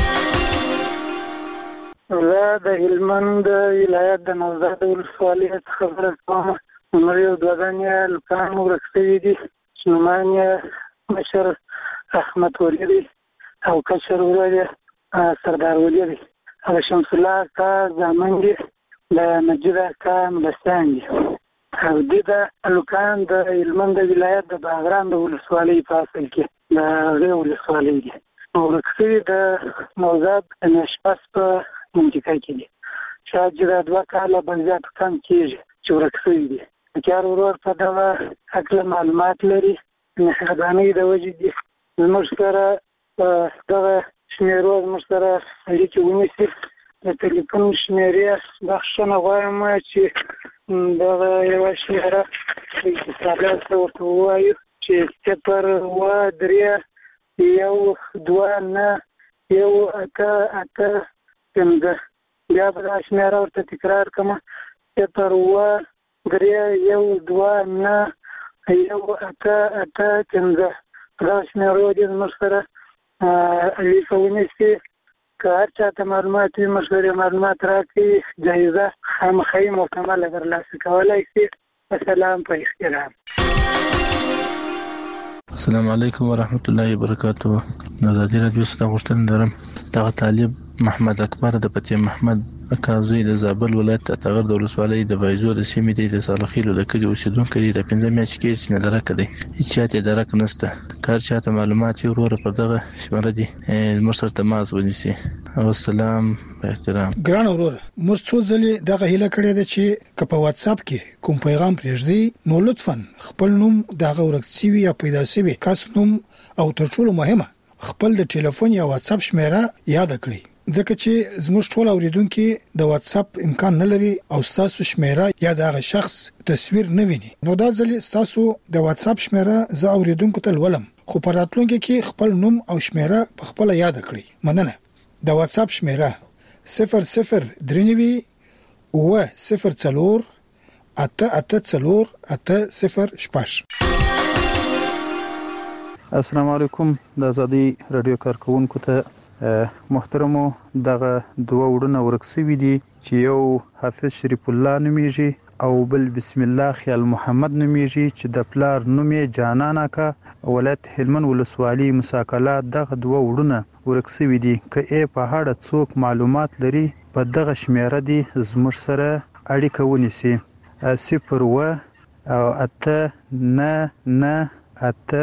زه د هلمند ولایت د نوزاد ولسوالۍ څخه خبره کوم. نور یو دوه لوکان ورک شوي دي چې نومان یې مشر احمد ولی دی او کشر ورور یې سردار ولی دی او شمس الله اکا زامن دي د مجید اکا ملستان دي او دي د لوکان د هلمند ولایت د باغران د ولسوالۍ په اصل کې د هغې ولسوالۍ دي. ورک شوي د نوزاد د نشپس په منطقه کې دي. شاید چې دا 2 کاله به زیات کم کېږي چې ورک شوي دي. کار ورور په دغه هکله معلومات لري مهربانۍ د وجې دي زموږ سره دغه شمیرو زموږ سره اړیکې ونیسي. د ټلیفون شمیرې بخښنه غواړم چې دغه یوه شمیره اتصالات ته ورته ووایو چې 0129188 بیا به دا شمیره ورته تکرار کړم 0129188 دا شمیرو دې زموږ سره اړیکه ونیسي. که هر چاته معلومات وي مشورې معلومات راکړي جایزه خامخا مکمله ترلاسه کولی شي. السلام په احترام. السلام علیکم ورحمت الله وبرکاته. آزادي رادیو څخه غوښتنه لرم دغه طالب محمد اکبر د پتی محمد اکازوی د زابل ولایت تغر د ولسوالۍ د بایزو د سیمې د صالحیلو د کلی اوسیدونکو دی د 15 میاشتې کې چې نه درک دی هیڅ ته درک نشته کار چاته معلومات یو ور پر دغه شماره دي مرسل تماس ونیسي او سلام احترام ګران اورور موږ څو ځلې دغه هیله کړې ده چې په واتس اپ کې کوم پیغام پرېږدي نو لطفا خپل نوم دغه ورکسي یا پیدا شوی کس نوم او تر ټولو مهمه خپل د ټلیفون یا واتس اپ شمیره یاد کړئ ځکه چې زموږ ټول اوریدونکو د واتس اپ امکان نه لري او تاسو شمیره یا دغه شخص تصویر نه ویني نو دا ځلې تاسو د واتس اپ شمیره زه اوریدونکو ته ولم خو په راتلونکي کې خپل نوم او شمیره په خپل یاد کړئ مننه د واتس اپ شمیره 0039 و 04 880 السلام علیکم د آزادي رادیو کارکونکو ته محترمو دغه دوه وړونه ورکسوي دي چې یو حافظ شریف الله نومیږي او بل بسم الله خیال محمد نومیږي چې د پلار نوم یې جانان کا ولایت هلمند ولسوالۍ مساکله دغه دوه وړونه ورکسوي دي که په هړه څوک معلومات لري په دغه شمیره دي زموږ سره اړیکه ونیسي 0 و او 8 9 اته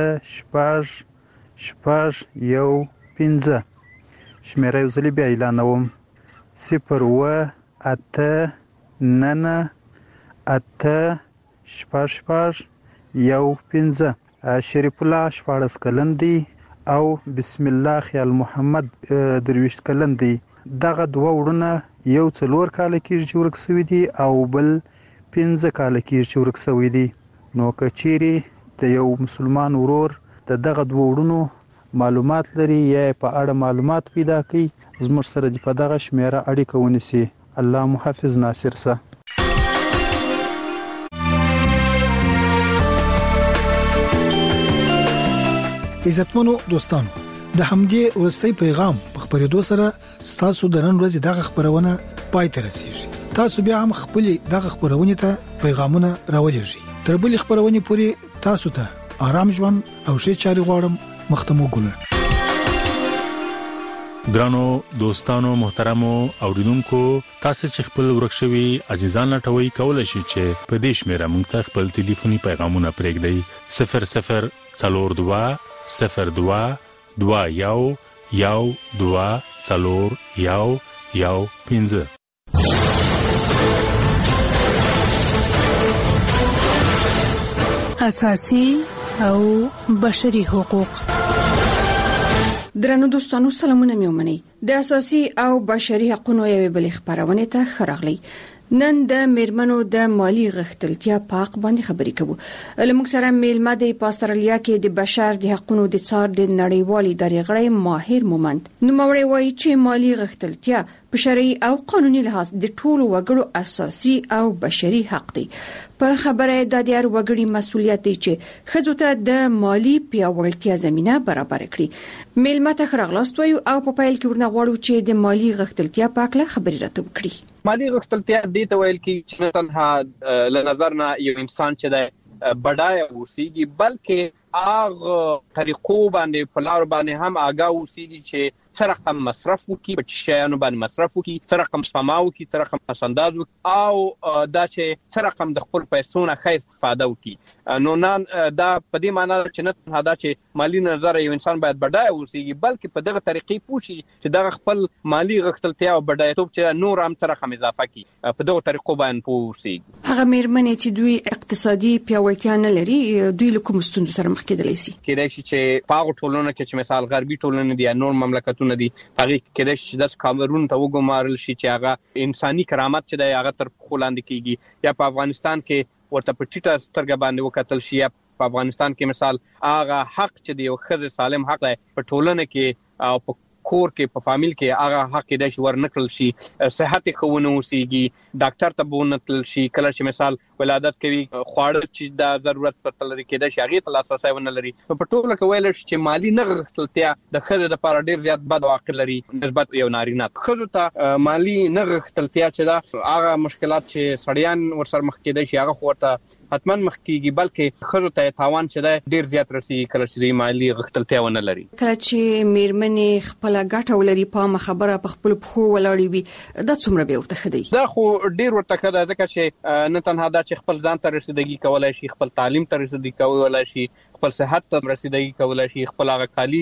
شپږ یو 15 شمیره یو ځلې بیا اعلانوم 0 و 8 9 اته شپږ یو 15 شریف الله 14 کلن دی او بسم الله خیال محمد 23 کلن دی دغه دوه وړونه یو 4 کال کې چې ورکسوي دي او بل 15 کال کې چې ورکسوي دي نو کچيري د یو مسلمان ورور د دغه دوه وړونو معلومات لري یا په اړه معلومات پیدا کړي زموږ سره د په دغه شمیره اړیکه ونیسي الله محافظ ناصر سه عزتمنو دوستانو د همدې ورستۍ پیغام په خبرېدو سره ستاسو د نن ورځې دغه خبرونه پای ته رسیږي تاسو بیا هم خپل دغه خبرونه ته پیغامونه راوړئ تر بل خبرونه پوری تاسو ته آرام ژوند او ښه چاري غواړم مختمو ګل ګرانو دوستانو محترمو اوریدونکو تاسو چې خپل ورکشوي عزیزان لټوي کولای شئ چې په دې شمیره مونږ ته خپل ټلیفوني پیغامونه پرېږدئ 0042 02 21 12 4 15 اساسي او بشري حقوق درنو دوستانو سلامونه مې ومنئ د اساسي او بشري حقوقو یوې بل خبرونه ته خراغلی نن د میرمنو د مالی غښتلتیا پاک باندې خبرې کوو لمک سره میلمه د پاسترالیا کې د بشر د حقوقو د څار د نړیوالې ادارې غړی ماهر مومند نو موري وایي چې مالی غښتلتیا په شرعي او قانوني لحاظ د ټولو وګړو اساسي او بشري حق دی په خبره د هر وګړي مسولیت دی چې خزو ته د مالی پیاوړتیا زمينه برابر کړي میلمه ته خراغلاست وایو او په پایل کې ورنغواړو چې د مالی غښتلتیا پاک له خبرې راته وکړي مالی غښتلتیا دې ته ویل کی چې نه تنها له نظر نه یو انسان چې د بډای اوسېږي بلکې هغه طریقو باندې په لار باندې هم آگاه اوسېږي چې څه رقم مصرف وکړي په شیانو باندې مصرف وکړي څه رقم سپما وکړي څه رقم پسنداز وکړي او دا چې څه رقم د خپل پیسو نه ښه استفاده وکړي نو نن دا په دې معنی چې نه تنها دا چې مالی نظر یو انسان باید بډای اوسېږي بلکې په دغه طریقې پوښي چې دغه خپل مالی غښتلتیا او بډایتوب چې نور هم څه رقم اضافه کړي په دغه طریقو باندې پوښي هغه میرمنې چې دوی اقتصادي پیاوړتیا نه لري دوی له کوم ستونزو سره مخ کېدلی شي کېدای شي چې په هغه ټولنه کې چې مثال غربي ټولنه دي یا نور مملکتونه دي هغه کېدای شي چې د کامرون ته وګمارل شي چې هغه انساني کرامت چې د هغه تر خولاند کېږي یا په افغانستان کې ورته په ټیټه سترګه باندې وکتل شي یا په افغانستان کې مثال هغه حق چې د یو ښځې سالم حق دی په ټولنه کې او په کور کې په فامیل کې هغه حق د شي ورنکل شي صحت خونه اوسېږي ډاکټر ته بونتل شي کله چې مثال ولادت کوي خواړه چې د ضرورت پر تل کېده شي هغه ته لاسرسي ونه لري په ټوله کې ویل چې مالی نغښتلتیا د خزو لپاره ډیر زیات بد واقع لري نسبت یو نارینه خزو ته مالی نغښتلتیا چې دا هغه مشکلات چې سړیان ورسره مخ کېده شي هغه خورته حتما مخ کېږي بلکې خزو ته تاوان چې دا ډیر زیات رسي کله چې مالی غښتلتیا ونه لري کله چې میرمنې خپل ګټه ولري په خبره په خپل پخو ولاړی وي دا څومره به ورته خدي دا خو ډیر ورته خدای ځکه چې نه تنها دا چې خپل ځان ته رسیدګي کولای شي خپل تعلیم ته رسیدګي کولای شي خپل صحت ته رسیدګي کولای شي خپل هغه کالی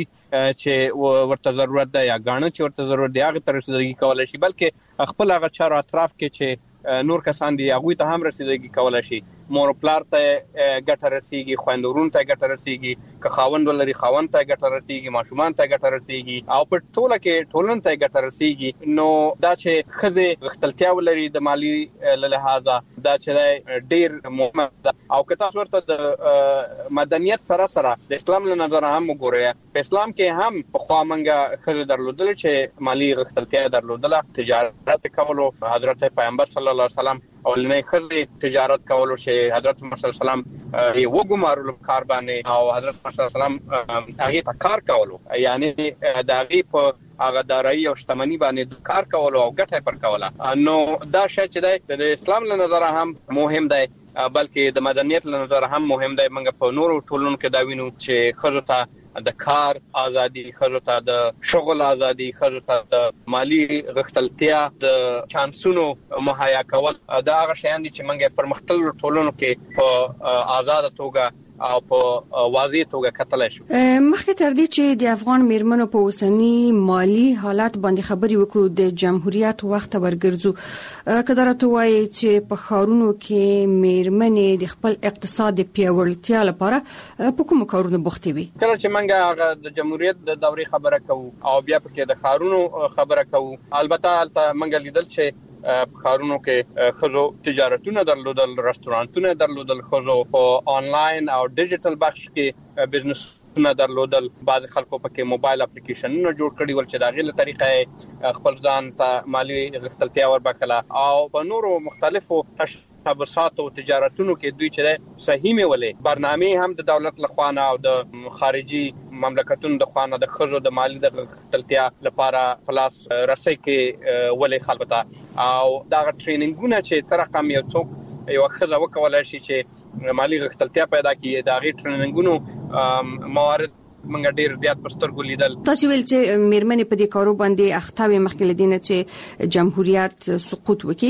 چې ورته ضرورت ده یا غاڼه چې ورته ضرورت دی هغه ته رسیدګي کولای شي بلکې خپل هغه چارو اطراف کې چې نور کسان دي هغه ته هم رسیدګي کولای شي مور پلار ته ګټه رسیږي خويندورون ته ګټه رسیږي که خاوند ولري خاوند ته ګټه رسیږي ماشومان ته ګټه رسیږي او په ټوله کې ټولن ته ګټه رسیږي نو دا چې خزه غختلتیا ولري د مالی لحاظه دا چې ډیر مهمه ده او که تاسو ورته د مدنیت سره د اسلام له نظر هم وګورئ په اسلام کې هم په خوا منګه خزه درلودل چې مالی غختلتیا درلودل تجارت کولو حضرت پیغمبر صلی الله علیه وسلم اولنې خزه تجارت کولو چې حضرت محمد صلی الله علیه وسلم یو ګمارلو کار باندې او حضرت محمد صلی الله علیه وسلم هغه ته کار کولو یعنی د هغه په هغه دارایی او شتمنی باندې کار کولو او ګټه پر کوله نو دا شی چې د اسلام له نظر هم مهم دی بلکې د مدنیت له نظر هم مهم دی موږ په نورو ټولنو کې دا وینو چې خزو ته د کار ازادي خزو ته د شغل ازادي خزو ته د مالی غختلتیا د چانسونو مهیا کول دا هغه شیان دي چې موږ پر مختلفو ټولنو کې په آزاد توګه او په واضح توګه کتلای شو مخکې تر دې چې د افغان میرمنو په اوسنی مالی حالات باندې خبري وکړو د جمهوریت وخت ورګرځو کدارته وایي چې په خارونو کې میرمنې د خپل اقتصاد پیاوړتیا لپاره په کوم کارونو بوختي وي کله چې منګه هغه د جمهوریت د دورې خبره کوو او بیا پکې د خارونو خبره کوو البته منګه لیدل چې خارونو کې خزو تجارتونه درلودل رستورانتونه درلودل خزو په آنلاین او ډیجیټل بخش کې بزنس نه درلودل بعض خلکو پکې موبایل اپلیکیشنونه جوړ کړي ول چې دا غیله طریقې خپل ځان ته مالی غختلتیا وربکله او په نورو مختلفو تبصات او تجارتونو کې دوی چې صحیح میولې برنامه هم د دولت لخوانه او د خارجي مملکتونو د خوانه د خزو د مالی د غختلتیا لپاره خلاص رسۍ کې ولې خلکتا او دا ټریننګونه چې تر رقم یو څوک یو خزه وکولای شي چې مالی غختلتیا پیدا کړي دا غي ټریننګونو موارد منګ ډیر زیات پسترګو لیدل تاسو ویل چې میرمنې په دې کارو باندې اختاوي مخکې لدینه چې جمهوریت سقوط وکي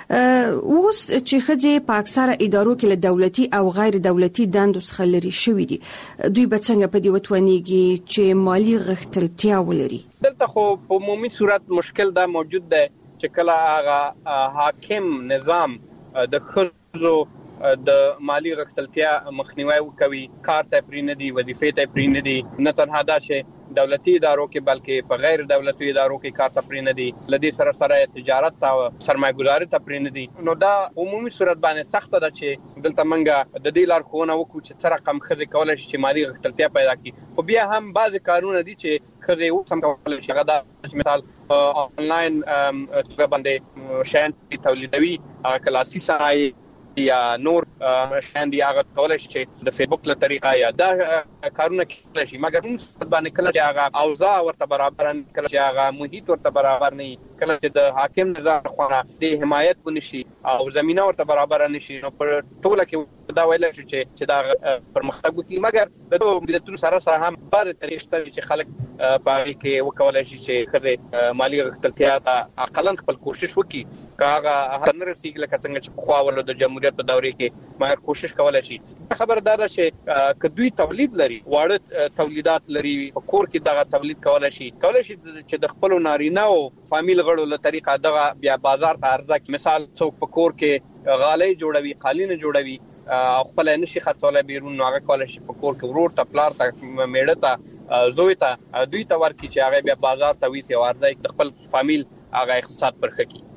اوس چې خځې په اکثره ادارو کې له دولتي او غیر دولتي دندو څخه لري شوې دي دوی به څنګه په دې وتوانيږي چې مالی غختلتیا ولري دلته خو په عمومي صورت مشکل دا موجود دی چې کله هغه حاکم نظام د خزو د مالی غختلتیا مخنیوي وکوي کار ته پرې نه دي وظیفې ته پرې نه دي نه تنها دا چې دولتي ادارو کې بلکې په غیر دولتي ادارو کې کار ته پرې نه دي لدی سره تجارت او سرمایه‌ګذاري ته پرې نه دي نو دا عمومي صورت باندې سخت ده چې دلته منګه د دې لارښوونه وکړو چې څه رقم خزه کولای شي چې مالی غختلتیا پیدا کړي خو بیا هم بعض کارونه دي چې خزه وسم کولای شي غدا مثال آنلاین څنګه باندې شین تولیدوي کلاسي سای یا نور شان دي هغه کولای شي چې د فیسبوک له طریقه یا دا کارونه کوي شي مګر موږ باندې کله چې هغه اوضاع ورته برابر نه کله چې هغه محیط ورته برابر نه کله چې د حاکم نظام خونه د حمایت ونشي او زمينه ورته برابر نه شي نو په ټوله کې دا ویل شي چې دا پرمختګ وکړي مګر د ملتونو سره هم بعض طریقې شته چې خلک پاره کې وکولای شي چې خزه مالی غختلتیا ته اقلن خپل کوشش وکړي کاغه هنر سیګل کڅنګ چې په خواولو د جمهوریت په دورې کې ماهر کوشش کولای شي خبردار چې کدوې تولید لري واړه تولیدات لري په کور کې دغه تولید کولای شي چې د خپل نارینه او فامیل غړو له طریقه دغه بیا بازار ته عرضه کې مثال څوک په کور کې غالۍ جوړوي قالین جوړوي خپل نشي خرڅولای بیرون نو هغه کولای شي په کور کې ورور ته پلار ته میړه ته زوی ته دوی ته ورکی چې هغه بیا بازار ته وي چې ورځي د خپل فامیل هغه اقتصاد پرخه کی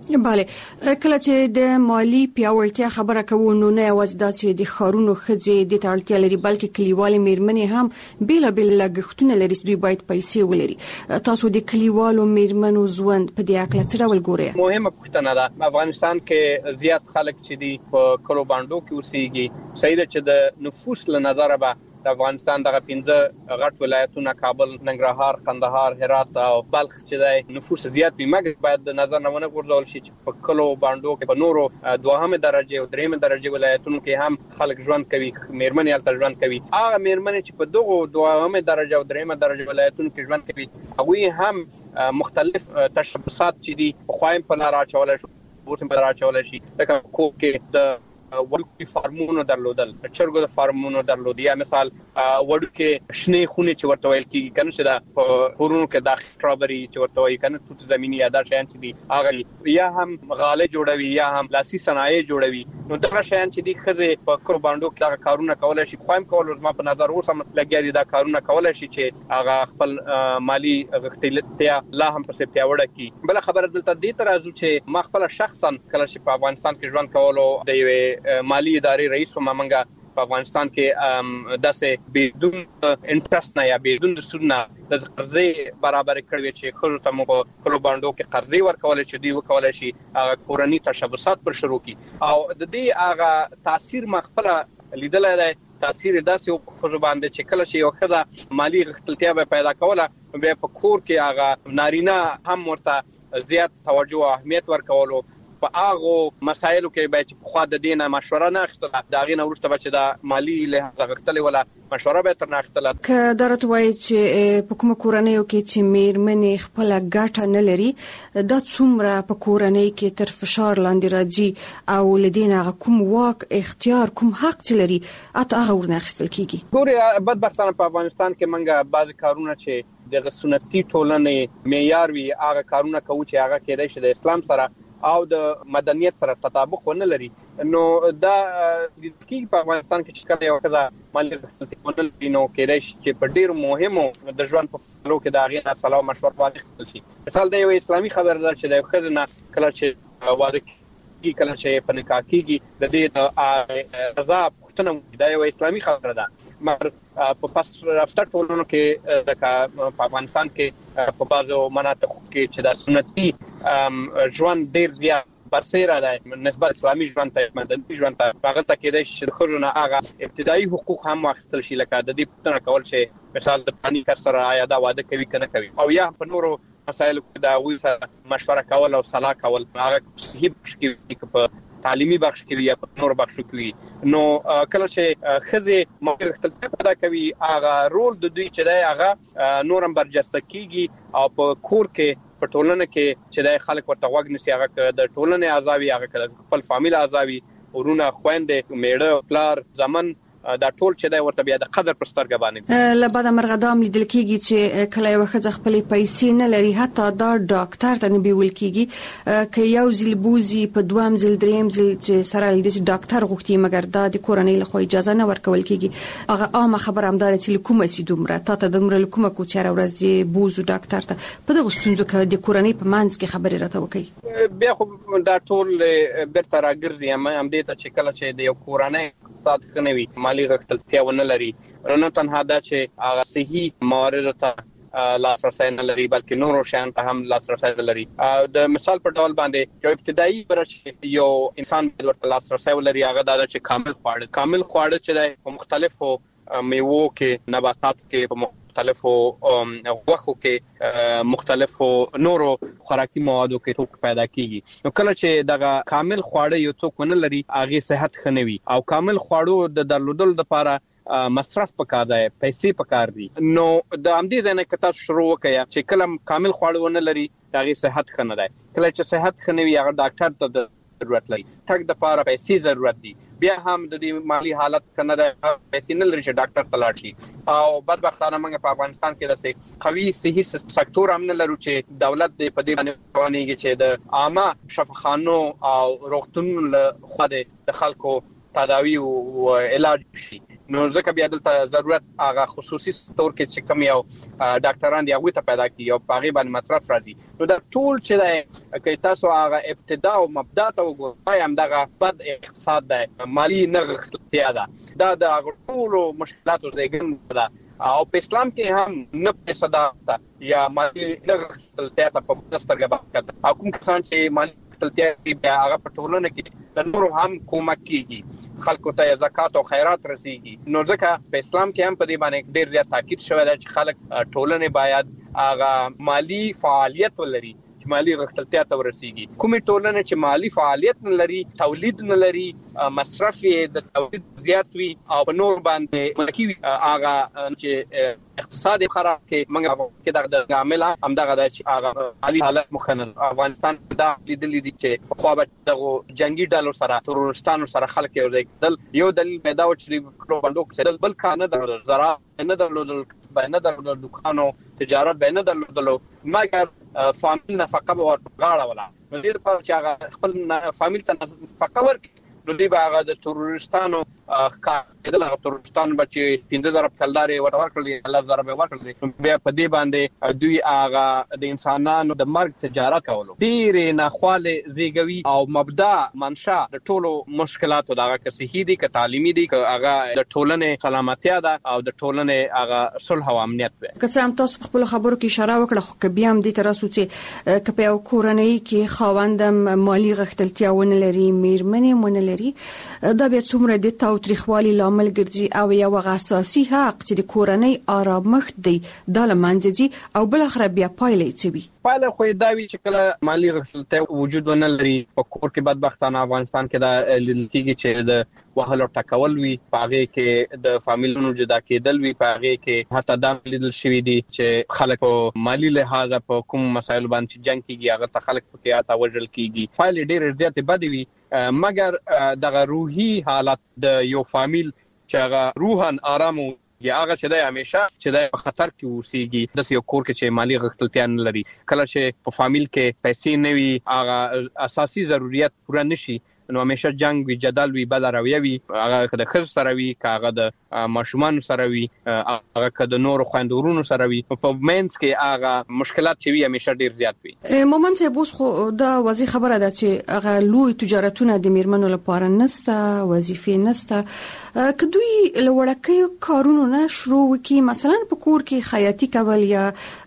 bale کله چې د مالی پیاوړتیا خبره کوو نو نه یوازې داسې د خارونو خځې د تړتیا لري بلکې کلیوالي میرمنې هم بیل لګښتونه لري دوی باید پیسې ولري تاسو د کلیوالو میرمنو ژوند په دې اړه څه ډول ګورئ؟ مهمه پوښتنه ده. افغانستان کې زیات خلک چې دي په کلو باندو کې اوسېږي. صحیح ده چې د نفوس له نظر به د افغانستان دغه 15 غټ ولایتونه کابل، ننګرهار، قندهار، هرات او بلخ چې د نفوس زیات وي مګر باید د نظر نه ونه غورځول شي چې په کلو باندو کې په نورو دوهمه درجه او دریمه درجه ولایتونو کې هم خلک ژوند کوي، میرمنې هلته ژوند کوي. هغه میرمنې چې په دغه دوهمه درجه او دریمه درجه ولایتونو کې ژوند کوي هغوی هم مختلف تشبثات چې دي خوایم په لار اچول شي، ورته په لار اچول شي. لکه کوم کې د وړوکی فارمونو درلودل، چرګو د فارمونو درلود، یا مثال وړوکی شنه خونه چې ورته ویل کیږي کنه چې د کورونو کې د سترابري چې ورته وایي کنه توت زمینی یاده شین چې دي هغه یا هم غاله جوړوي یا هم لاسي صنایع جوړوي. نو دغه شین چې دي خزه په کور باندې کې هغه کارونه کولای شي. خوایم کول زما په نظر اوس هم لګیا دي دا کارونه کولای شي چې هغه خپل مالی غښتلتیا لا هم پسې پیاوړه کی. بل خبره دلته دې ترازو چې ما خپل شخصا کله چې په افغانستان کې ژوند کولو د یوې مالی ادارې رئیس و مامنګا په افغانستان کې داسې بدون انټرست نه یا بدون د سود نه د قرضې برابر کړی چې خلکو ته مو کلو باندو کې قرضې ورکول چې دی وکول شي کورنی تشبثات پر شروع کی او د دې هغه تاثیر مخفله لیدل دی. تاثیر داسې په ځبان دي چې کله چې یو خدای مالی غښتلتیا به پیدا کوله به په کور کې هغه نارینه هم ورته زیات توجه او اهمیت ورکولو په هغه مسایلو کې به چې خو د دینه مشوره نه اخیستله دا غینه ورسته چې د مالی له غښتلې ولا مشوره به تر نه اخیستله. که درته وایي چې په کوم کورنۍ کې چې میرمنې خپل ګټه نه لري دا څومره په کورنۍ کې تر فشار لاندې راځي او لدینه کوم واک اختیار کوم حق چې لري اته هغه ورنه اخیستل کیږي. ګوري بدبختانه په افغانستان کې منګه بعض کارونه چې د سنتي ټولنې معیار وي هغه کارونه کوي چې هغه کېدای شي د اسلام سره او د مدنیت سره تطابق ونه لري. نو دا د کی په افغانستان کې چې کله یو کله مالی غښتلتیا لري نو کېدای شي چې په ډیر مهمو د ژوند په فلو کې د هغې نه سلام مشور واخیستل شي. مثال د یو اسلامي خبردار چې د خځې نه کله چې واده کیږي کله چې په نکاح کیږي د دې د رضا پوښتنه دا یو اسلامي خبره ده. مګر په پس رافته ټولنو کې د افغانستان کې په بعضو مناطقو کې چې د سنتي ژوند ډیر زیات برسېره ده نسبت اسلامي ژوند ته مدني ژوند ته هغه ته کېدای شي د ښځو نه هغه ابتدایي حقوق هم واخیستل شي لکه د دې پوښتنه کول چې مثال د پلاني کس سره آیا دا واده کوي که نه کوي او یا په نورو مسایلو کې د هغوی سره مشوره کول او صلاح کول هغه صحیح بخش کې په تعلیمي بخش کې یا په نور بخش کې. نو کله چې ښځې مالی غښتلتیا پیدا کوي هغه رول د دوی چې دی هغه نورم برجسته کیږي او په کور کې په ټولنه کې چې د خلک ورته غوږ نشي هغه د ټولنې اعضاوي هغه خپل فامیل اعضاوي ورونه خويندې میړه پلار زمن دا ټول چې دا ورته بیا د قدر پر سترګه باندې لبا د مرغدام لیدل کیږي چې کله یو ښځه خپل پیسې نه لري حتی دا ډاکټر ته نه بیول کیږي که یو ځل بوزي په دوام ځل دریم ځل چې سره د ډاکټر غوښتي مګر دا د کورنۍ له خوا اجازه نه ورکول کیږي. هغه عامه خبره هم دا چې کومه سي دومره ته دمره کومه کو چیرې ورځي بوزو ډاکټر ته په دغه ستونزو کې د کورنۍ په منځ کې خبرې راته وکړي. بیا خو دا ټول برته راګرځي هم دې ته چې کله چې د یو کورنۍ اقتصاد خنوي مالی غښتلتیا ونه لري نه تنها دا چې هغه صحیح موارد ته لاسرسي نه لري بلکې نورو شیانو ته هم لاسرسي نه لري. د مثال په ډول باندې یو ابتدایي برش یو انسان ورته لاسرسي ولري هغه دا چې کامل خواړه چې په مختلفو میوو کې نباتاتو کې په مختلفو غوښو کې مختلفو نورو خوراکي موادو کې توک پیدا کیږي. نو کله چې دغه کامل خواړه یو څوک نه لري هغه صحت خنوي او کامل خواړو د درلودل لپاره مصرف پکار دی پیسې پکار دي. نو د امدې د نه کته شروع وکیا چې کلم کامل خواړو نه لري هغه صحت خنه دی. کله چې صحت خنوي هغه ډاکټر ته ضرورت لري تک د لپاره پیسې ضرورت دي بیا هم د دې مالی حالت کنه د پیسې نه لري چې ډاکټر ته لاړ شي او بدبختانه موږ په افغانستان کې داسې قوي صحي سکتور هم نه لرو چې دولت دې په دې باندې روانيږي چې د عامه شفاخانو او روغتونونو له خوا د خلکو تداوی او علاج شي. نو ځکه بیا دلته ضرورت هغه خصوصي تور کې چې کم یو ډاکټران دی هغه ته پیدا کی او پاغي باندې مصرف راځي نو دا ټول چې دی کې تاسو هغه ابتدا او مبدا ته وګورئ هم دغه بد اقتصاد دی مالی نغښتیا ده دا د ټول مشکلاتو زیږنده ده او په اسلام کې هم نه پیسې یا مالی نغښتیا ته په مسترګه باندې او کوم کسان چې مالی نغښتیا بیا هغه په ټولنه کې د نورو هم کومک کیږي خلکو ته زکات او خیرات رسیږي نو ځکه په اسلام کې هم په دې باندې ډیر زیات تاکید شوی دی چې خلک ټولنه باید هغه مالی فعالیت ولري مالی غښتلتیا ته ورسیږي کومې ټولنه چې مالی فعالیت نه لري تولید نه لري مصرف یې د تولید زیات وي او په نور باندې ملکی هغه چې اقتصاد خراب کې موږ کې د عامل هم دغه چې هغه مالی حالت مخنن افغانستان دا لیدلې دي چې خو به د جنگي ډالو سره ترورستانو سره خلک یو دلیل پیدا و چې کلو بندو کې بل کار نه درلود زراعت نه درلود باندې درلود دکانو تجارت باندې درلودلو مګر فامیل نفقه به ورغاړه ولا نو دې په چې هغه خپل فامیل ته نفقه ورکړي نو دې به هغه د ترورستانو کېدل هغه ترورستان بچي 15000 کلداري ورکړل 10000 به ورکړل بیا په دې باندې دوی هغه د انسانانو د مرګ تجارت کولو ډېر نه خواله زیږوي او مبدا منشا د ټولو مشکلاتو دغه کسي دي ک تعلیمي دي ک هغه د ټولنې سلامتیا ده او د ټولنې هغه صلح او امنیت ده که څه هم تاسو خپل خبرو کې اشاره وکړه خو که بیا هم دې تر اوسه چې کپه او کورنۍ کې خاوندم مالی غښتلتیا ونه لري میرمنې ونه لري دا بیا څومره د تاوتریخوالي لامل ګرځي او یو اساسي حق چې د کورنۍ آرامښت دی د لمنځي او بل اخر بیا پایلې چوي پایله خو دا وی چې کله مالی غښتلتیا وجود ونه لري په کور کې بدبختانه افغانستان کې دا لیدل چې د وهلو ټکول وی پاغه کې د فامیلونو جدا کېدل وی پاغه کې حتی دا لیدل شوی دي چې خلک مالی لحاظ په کوم مسایل باندې جنگ کیږي هغه ته خلک په کې آتا وژل کیږي فایل ډېر زیات بدوي مګر دغه روحي حالت د یو فامیل چې هغه روحان آرام یا هغه چې د همیشه چې د خطر کې اوسېږي د یو کور کې چې مالی غښتلتیا نه لري کله چې په فامیل کې پیسې نه وي هغه اساسي ضرورت پوره نشي نو همیشه جنگ وی جدل وی بل راوي وي هغه د خر سره وي هغه د ماشومان سره وي هغه د نور خويندورونو سره وي په مینس کې هغه مشکلات چې وي همیشه ډیر زیات وي مومن سه بوس خو دا وظیفه خبره ده چې هغه لوی تجارتونه د میرمنو لپاره نسته وظیفې نسته کدوې لوړکې کارونه نه شروع وکي مثلا په کور کې خیاطي کول یا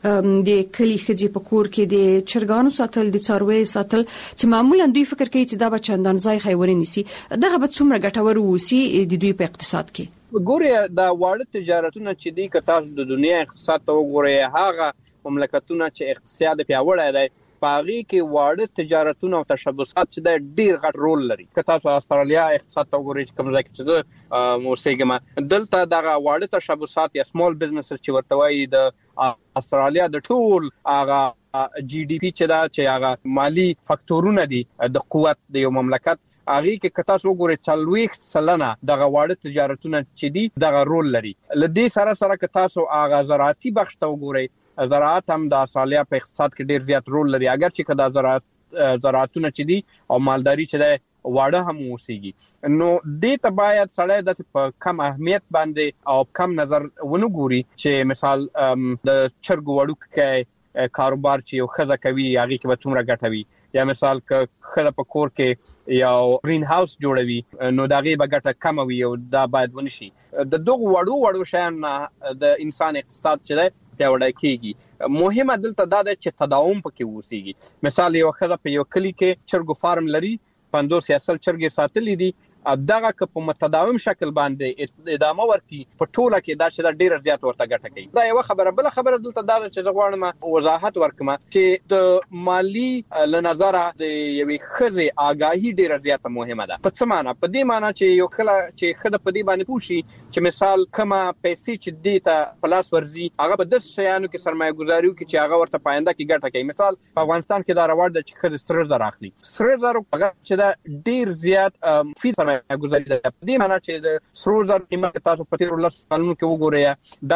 د کلی خځې په کور کې د چرګانو ساتل د څاروي ساتل چې معمولا دوی فکر کوي چې دا به چندان ځای خیوري نسی دغه به څومره ګټور وسی د دوی په اقتصاد کې ګوره دا واړه تجارتونه چې دي که تاسو د دنیا اقتصاد ته وګورئ هغه مملکتونه چې اقتصاد پیاوړی دی پاغي کې واړه تجارتونه او تشبثات چې د ډیر غټ رول لري که تاسو استرالیا اقتصاد ته وګورئ چې کوم ځای کې چې موسیګما دلته دغه واړه تشبثات یا سمال بزنس چې ورته وایي د استرالیا د ټول هغه جی ډي پی چې دا چې هغه مالی فاکتورونه دي د قوت د یو مملکت هغه کې کتا سو ګوري 40 سلنه دغه واړه تجارتونه چې دي دغه رول لري لدې سره سره کتا سو هغه زراعتي بخش ته وګوري زراعت هم د استرالیا په اقتصاد کې ډیر زیات رول لري اگر چې کدا زراعتونه چې دي او مالداري چې ده واړه هم اوسېږي نو دې ته باید سړی د کم اهمیت باندې او کم نظر ونه ګوري چې مثال د چرګ وړوک کې کاروبار چې یو خزه کوي هغه کې به څومره ګټوي یا مثال ک خله په کور کې یو گرین هاوس جوړوي نو داغه به ګټه کم وي او دا باید ونشي د دوغ وړو شیان د انسان اقتصاد چې پیاوړی کیږي مهمه دلته دا ده چې تداوم پکې وسیږي مثال یو خله په یو کلی کې چرګ فارم لري 50 چرګ ساتلې دي دغه که په متداوم شکل باندې ادامه ورکړي په ټوله کې دا چې ډیر زیات ورته ګټه کوي دا یو خبره بل خبره دلته دا چې غواړم وضاحت ورکم چې د مالی لنظره د یوې خزه آگاهی ډیر زیات مهمه ده په څه معنی په دې معنی چې یو کله چې خزه په دې باندې پوښي چې مثال کما پیسې چې دې ته پلاس ورزي هغه به د شیانو کې سرمایه گذاري کوي چې هغه ورته پاینده کې ګټه کوي مثال په افغانستان کې دا راوړ د چې خزه سره زر اخلي سره زر هغه چې دا ډیر زیات فی گزاري ده په دې معنی چې د سرو زر قیمت تاسو په تیر ولس قانون کې وګورئ دا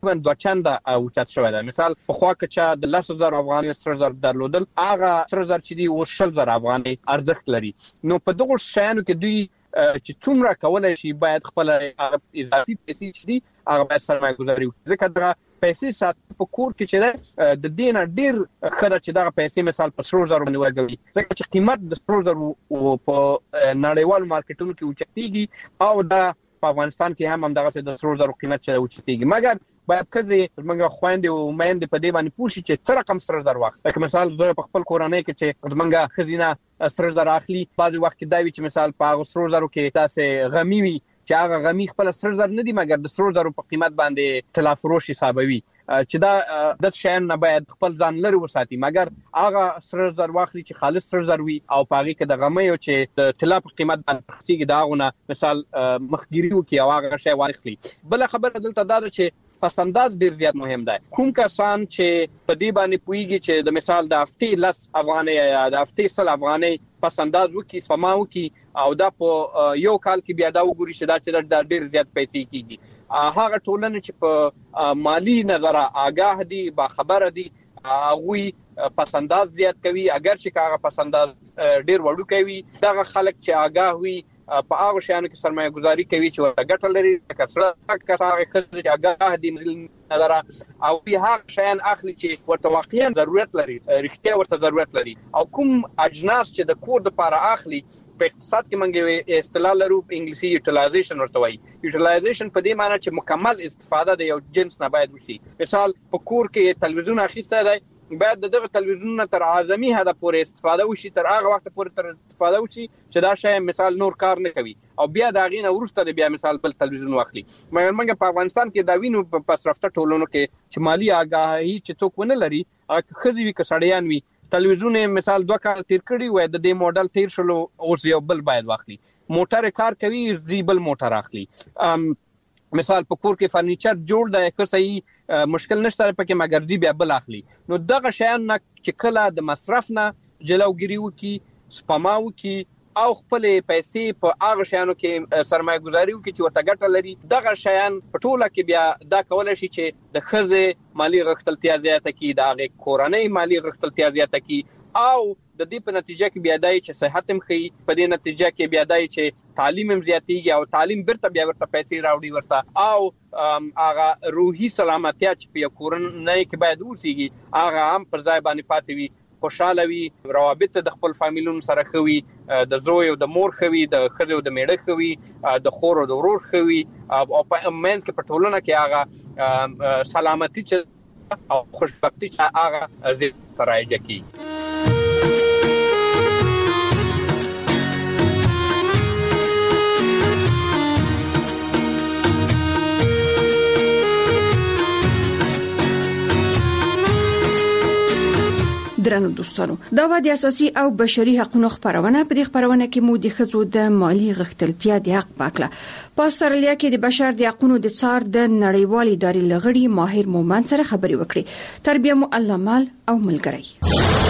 تقریبا 2 چنده اوچت شوی دی. مثال په خوا کې چا د 10,000 افغانۍ سره زر درلودل، هغه سره زر چې دی او 20,000 افغانۍ ارزښت لري. نو په دغه شیانو کې دوی چې څومره کولای شي باید خپل اضافي پیسې چې دي هغه باید سرمایه گذاري وکړي، ځکه دغه پیسې سات په کور کې چې د دین ډیر خره چې دغه پیسې مثال په 100,000 باندې ورګوي، ځکه چې قیمت د 100,000 په نړیوال مارکیټونو کې اوچتيږي او د په افغانستان کې هم دغه د 100,000 قیمت چې اوچتيږي. مګر باید کله موږ خويندې او مېندې په دې باندې پوښي چې څه رقم 100,000 وخت، لکه مثال زه په خپل کورنۍ کې چې موږ خزینه 100,000 اخلي، بعض وخت کې دا وی چې مثال په 100,000 کې تاسو غمی وي چې هغه غمی خپل 100,000 نه دي مګر د 100,000 په قیمت باندې طلا فروش حسابوي، چې دا د شین نه باید خپل ځان لري وساتي، مګر هغه 100,000 واخلي چې خالص 100,000 وي او پاغي کې د غمی او چې د طلا په قیمت باندې خسيږي داغونه مثال مخګيري وکي او هغه شی واخلي. بل خبره دلته دا ده چې پسنداز ډیر زیات مهم دی. کوم کسان چې په دې باندې پويږي چې د مثال د هفتې 10 افغانۍ یا د هفتې 100 افغانۍ پسنداز وکي سپما وکي او دا په یو کال کې بیا دا وګوري چې دا چې ډیر زیات پیسې کیږي. هغه ټولنه چې په مالی نظر آگاه دي با خبره دي هغه پسنداز زیات کوي، اگر چې هغه پسنداز ډیر وړو کوي دا خلک چې آگاه وي په هغه شیانو کې سرمایه گذاري کوي چې ورته ګټه لري، کسره کسره خلک آگاه دي نظر او هغه شیان اخلي چې ورته واقعا ضرورت لري، رښتیا ورته ضرورت لري. او کوم اجناس چې د کور لپاره اخلي په اقتصاد کې منګي اصطلاح لرو په انګلیسي یوټیلایزیشن ورته وایي. یوټیلایزیشن په دې معنی چې مکمل استفاده د یو جنس نه باید وشي. مثال په کور کې تلویزیون اخیسته دی، باید دغه تلویزیون تر اعظمي هدا پورې استفاده وشي، تر هغه وخت پورې تر استفاده وشي چې دا شی مثال نور کار نه کوي او بیا دا غینه ورسته بیا مثال بل تلویزیون واخلي. مګر په افغانستان کې دا وینو په پسرفته ټولونو کې چې مالی آگاهي چې څوک ونه لري، هغه خزي وي کسړیان وي، تلویزیون مثال 2 کال تیر کړی وای د دې موډل تیر شلو اوس یو بل باید واخلي، موټر کار کوي زیبل موټر اخلي. مثال په کور کې فرنیچر جوړ دی که صحیح مشکل نشته پکې مګر دی بیا بل اخلي. نو دغه شیان نه چې کله د مصرف نه جلوګیری وکي، سپما وکي او خپل پیسې په هغه شیانو کې سرمایه گذاري وکي چې ورته ګټه لري، دغه شیان په ټوله کې بیا دا کولای شي چې د خزه مالی غختلتیا زیاته کی، د هغه کورنۍ مالی غختلتیا زیاته کی او د دې په نتیجه کې بیا دای چې صحت هم خي، په دې نتیجه کې بیا دای چې تعلیم هم زیاتیږي او تعلیم برته بیا ورته پیسې راوړي ورته او هغه روحي سلامتیا چې په کورنۍ کې باید وسیږي هغه هم پر ځای باندې پاتې وي، خوشاله وي، روابط د خپل فامیلونو سره خوي، د زوی او د مور خوي، د خځو د میړه خوي، د خور او د ورور خوي او په منځ کې په ټولنه کې هغه سلامتی چې او خوشبختی چې هغه زیات راځي کی. درنو دوستانو، دا و د اساسي او بشري حقوقو خبرونه. په دې خبرونه کې مو د ښځو د مالی غښتلتیا د حق پاکله په استرالیا کې د بشر د حقوقو د څار د نړیوال ادارې لغړي ماهر مومن سره خبري وکړي. تربیه مو الله مال او ملګری.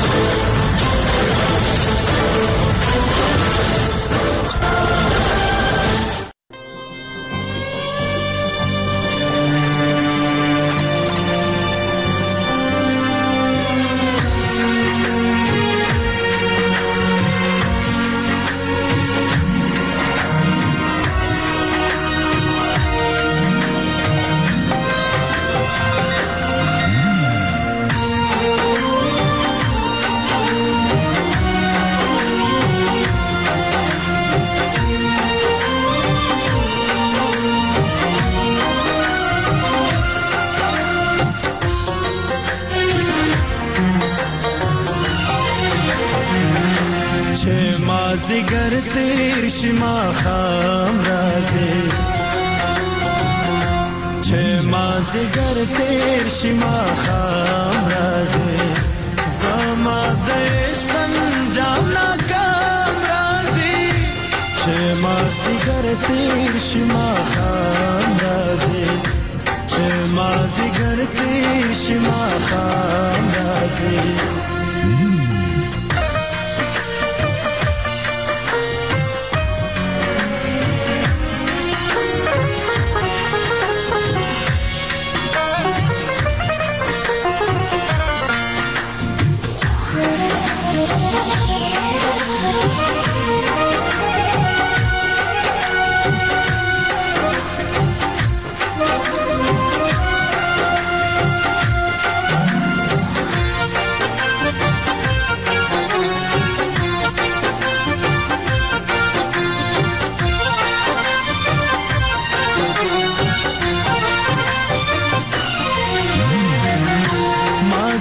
مازیګر تیر شما خام رازي چې مازیګر تیر شما خام رازي زما د عشق انجام ناکام رازي چې مازیګر تیر شما خام رازي چې مازیګر تیر شما خام رازي.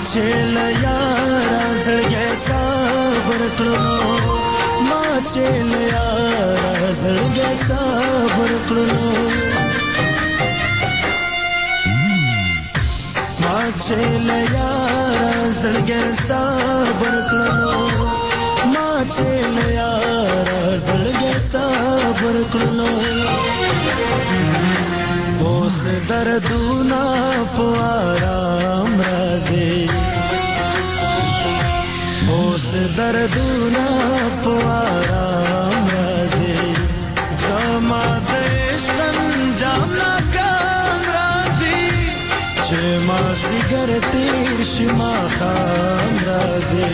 چې لیارا زړګې صبر کړو ما چې لیارا زړګې صبر کړو ما چې لیارا زړګې صبر کړو ما چې لیارا زړګې صبر کړو اوس دردونه په آرام راځي اوس دردونه په آرام راځي زما د عشق انجام ناکام راځي چې ما زیګر تیر شي ما خام راځي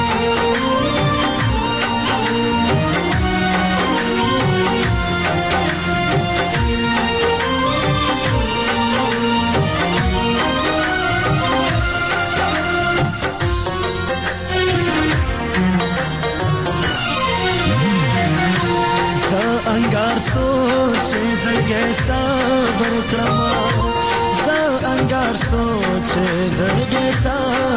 انګار سوچ زړګې صبر کړم زه انګار سوچ زړګې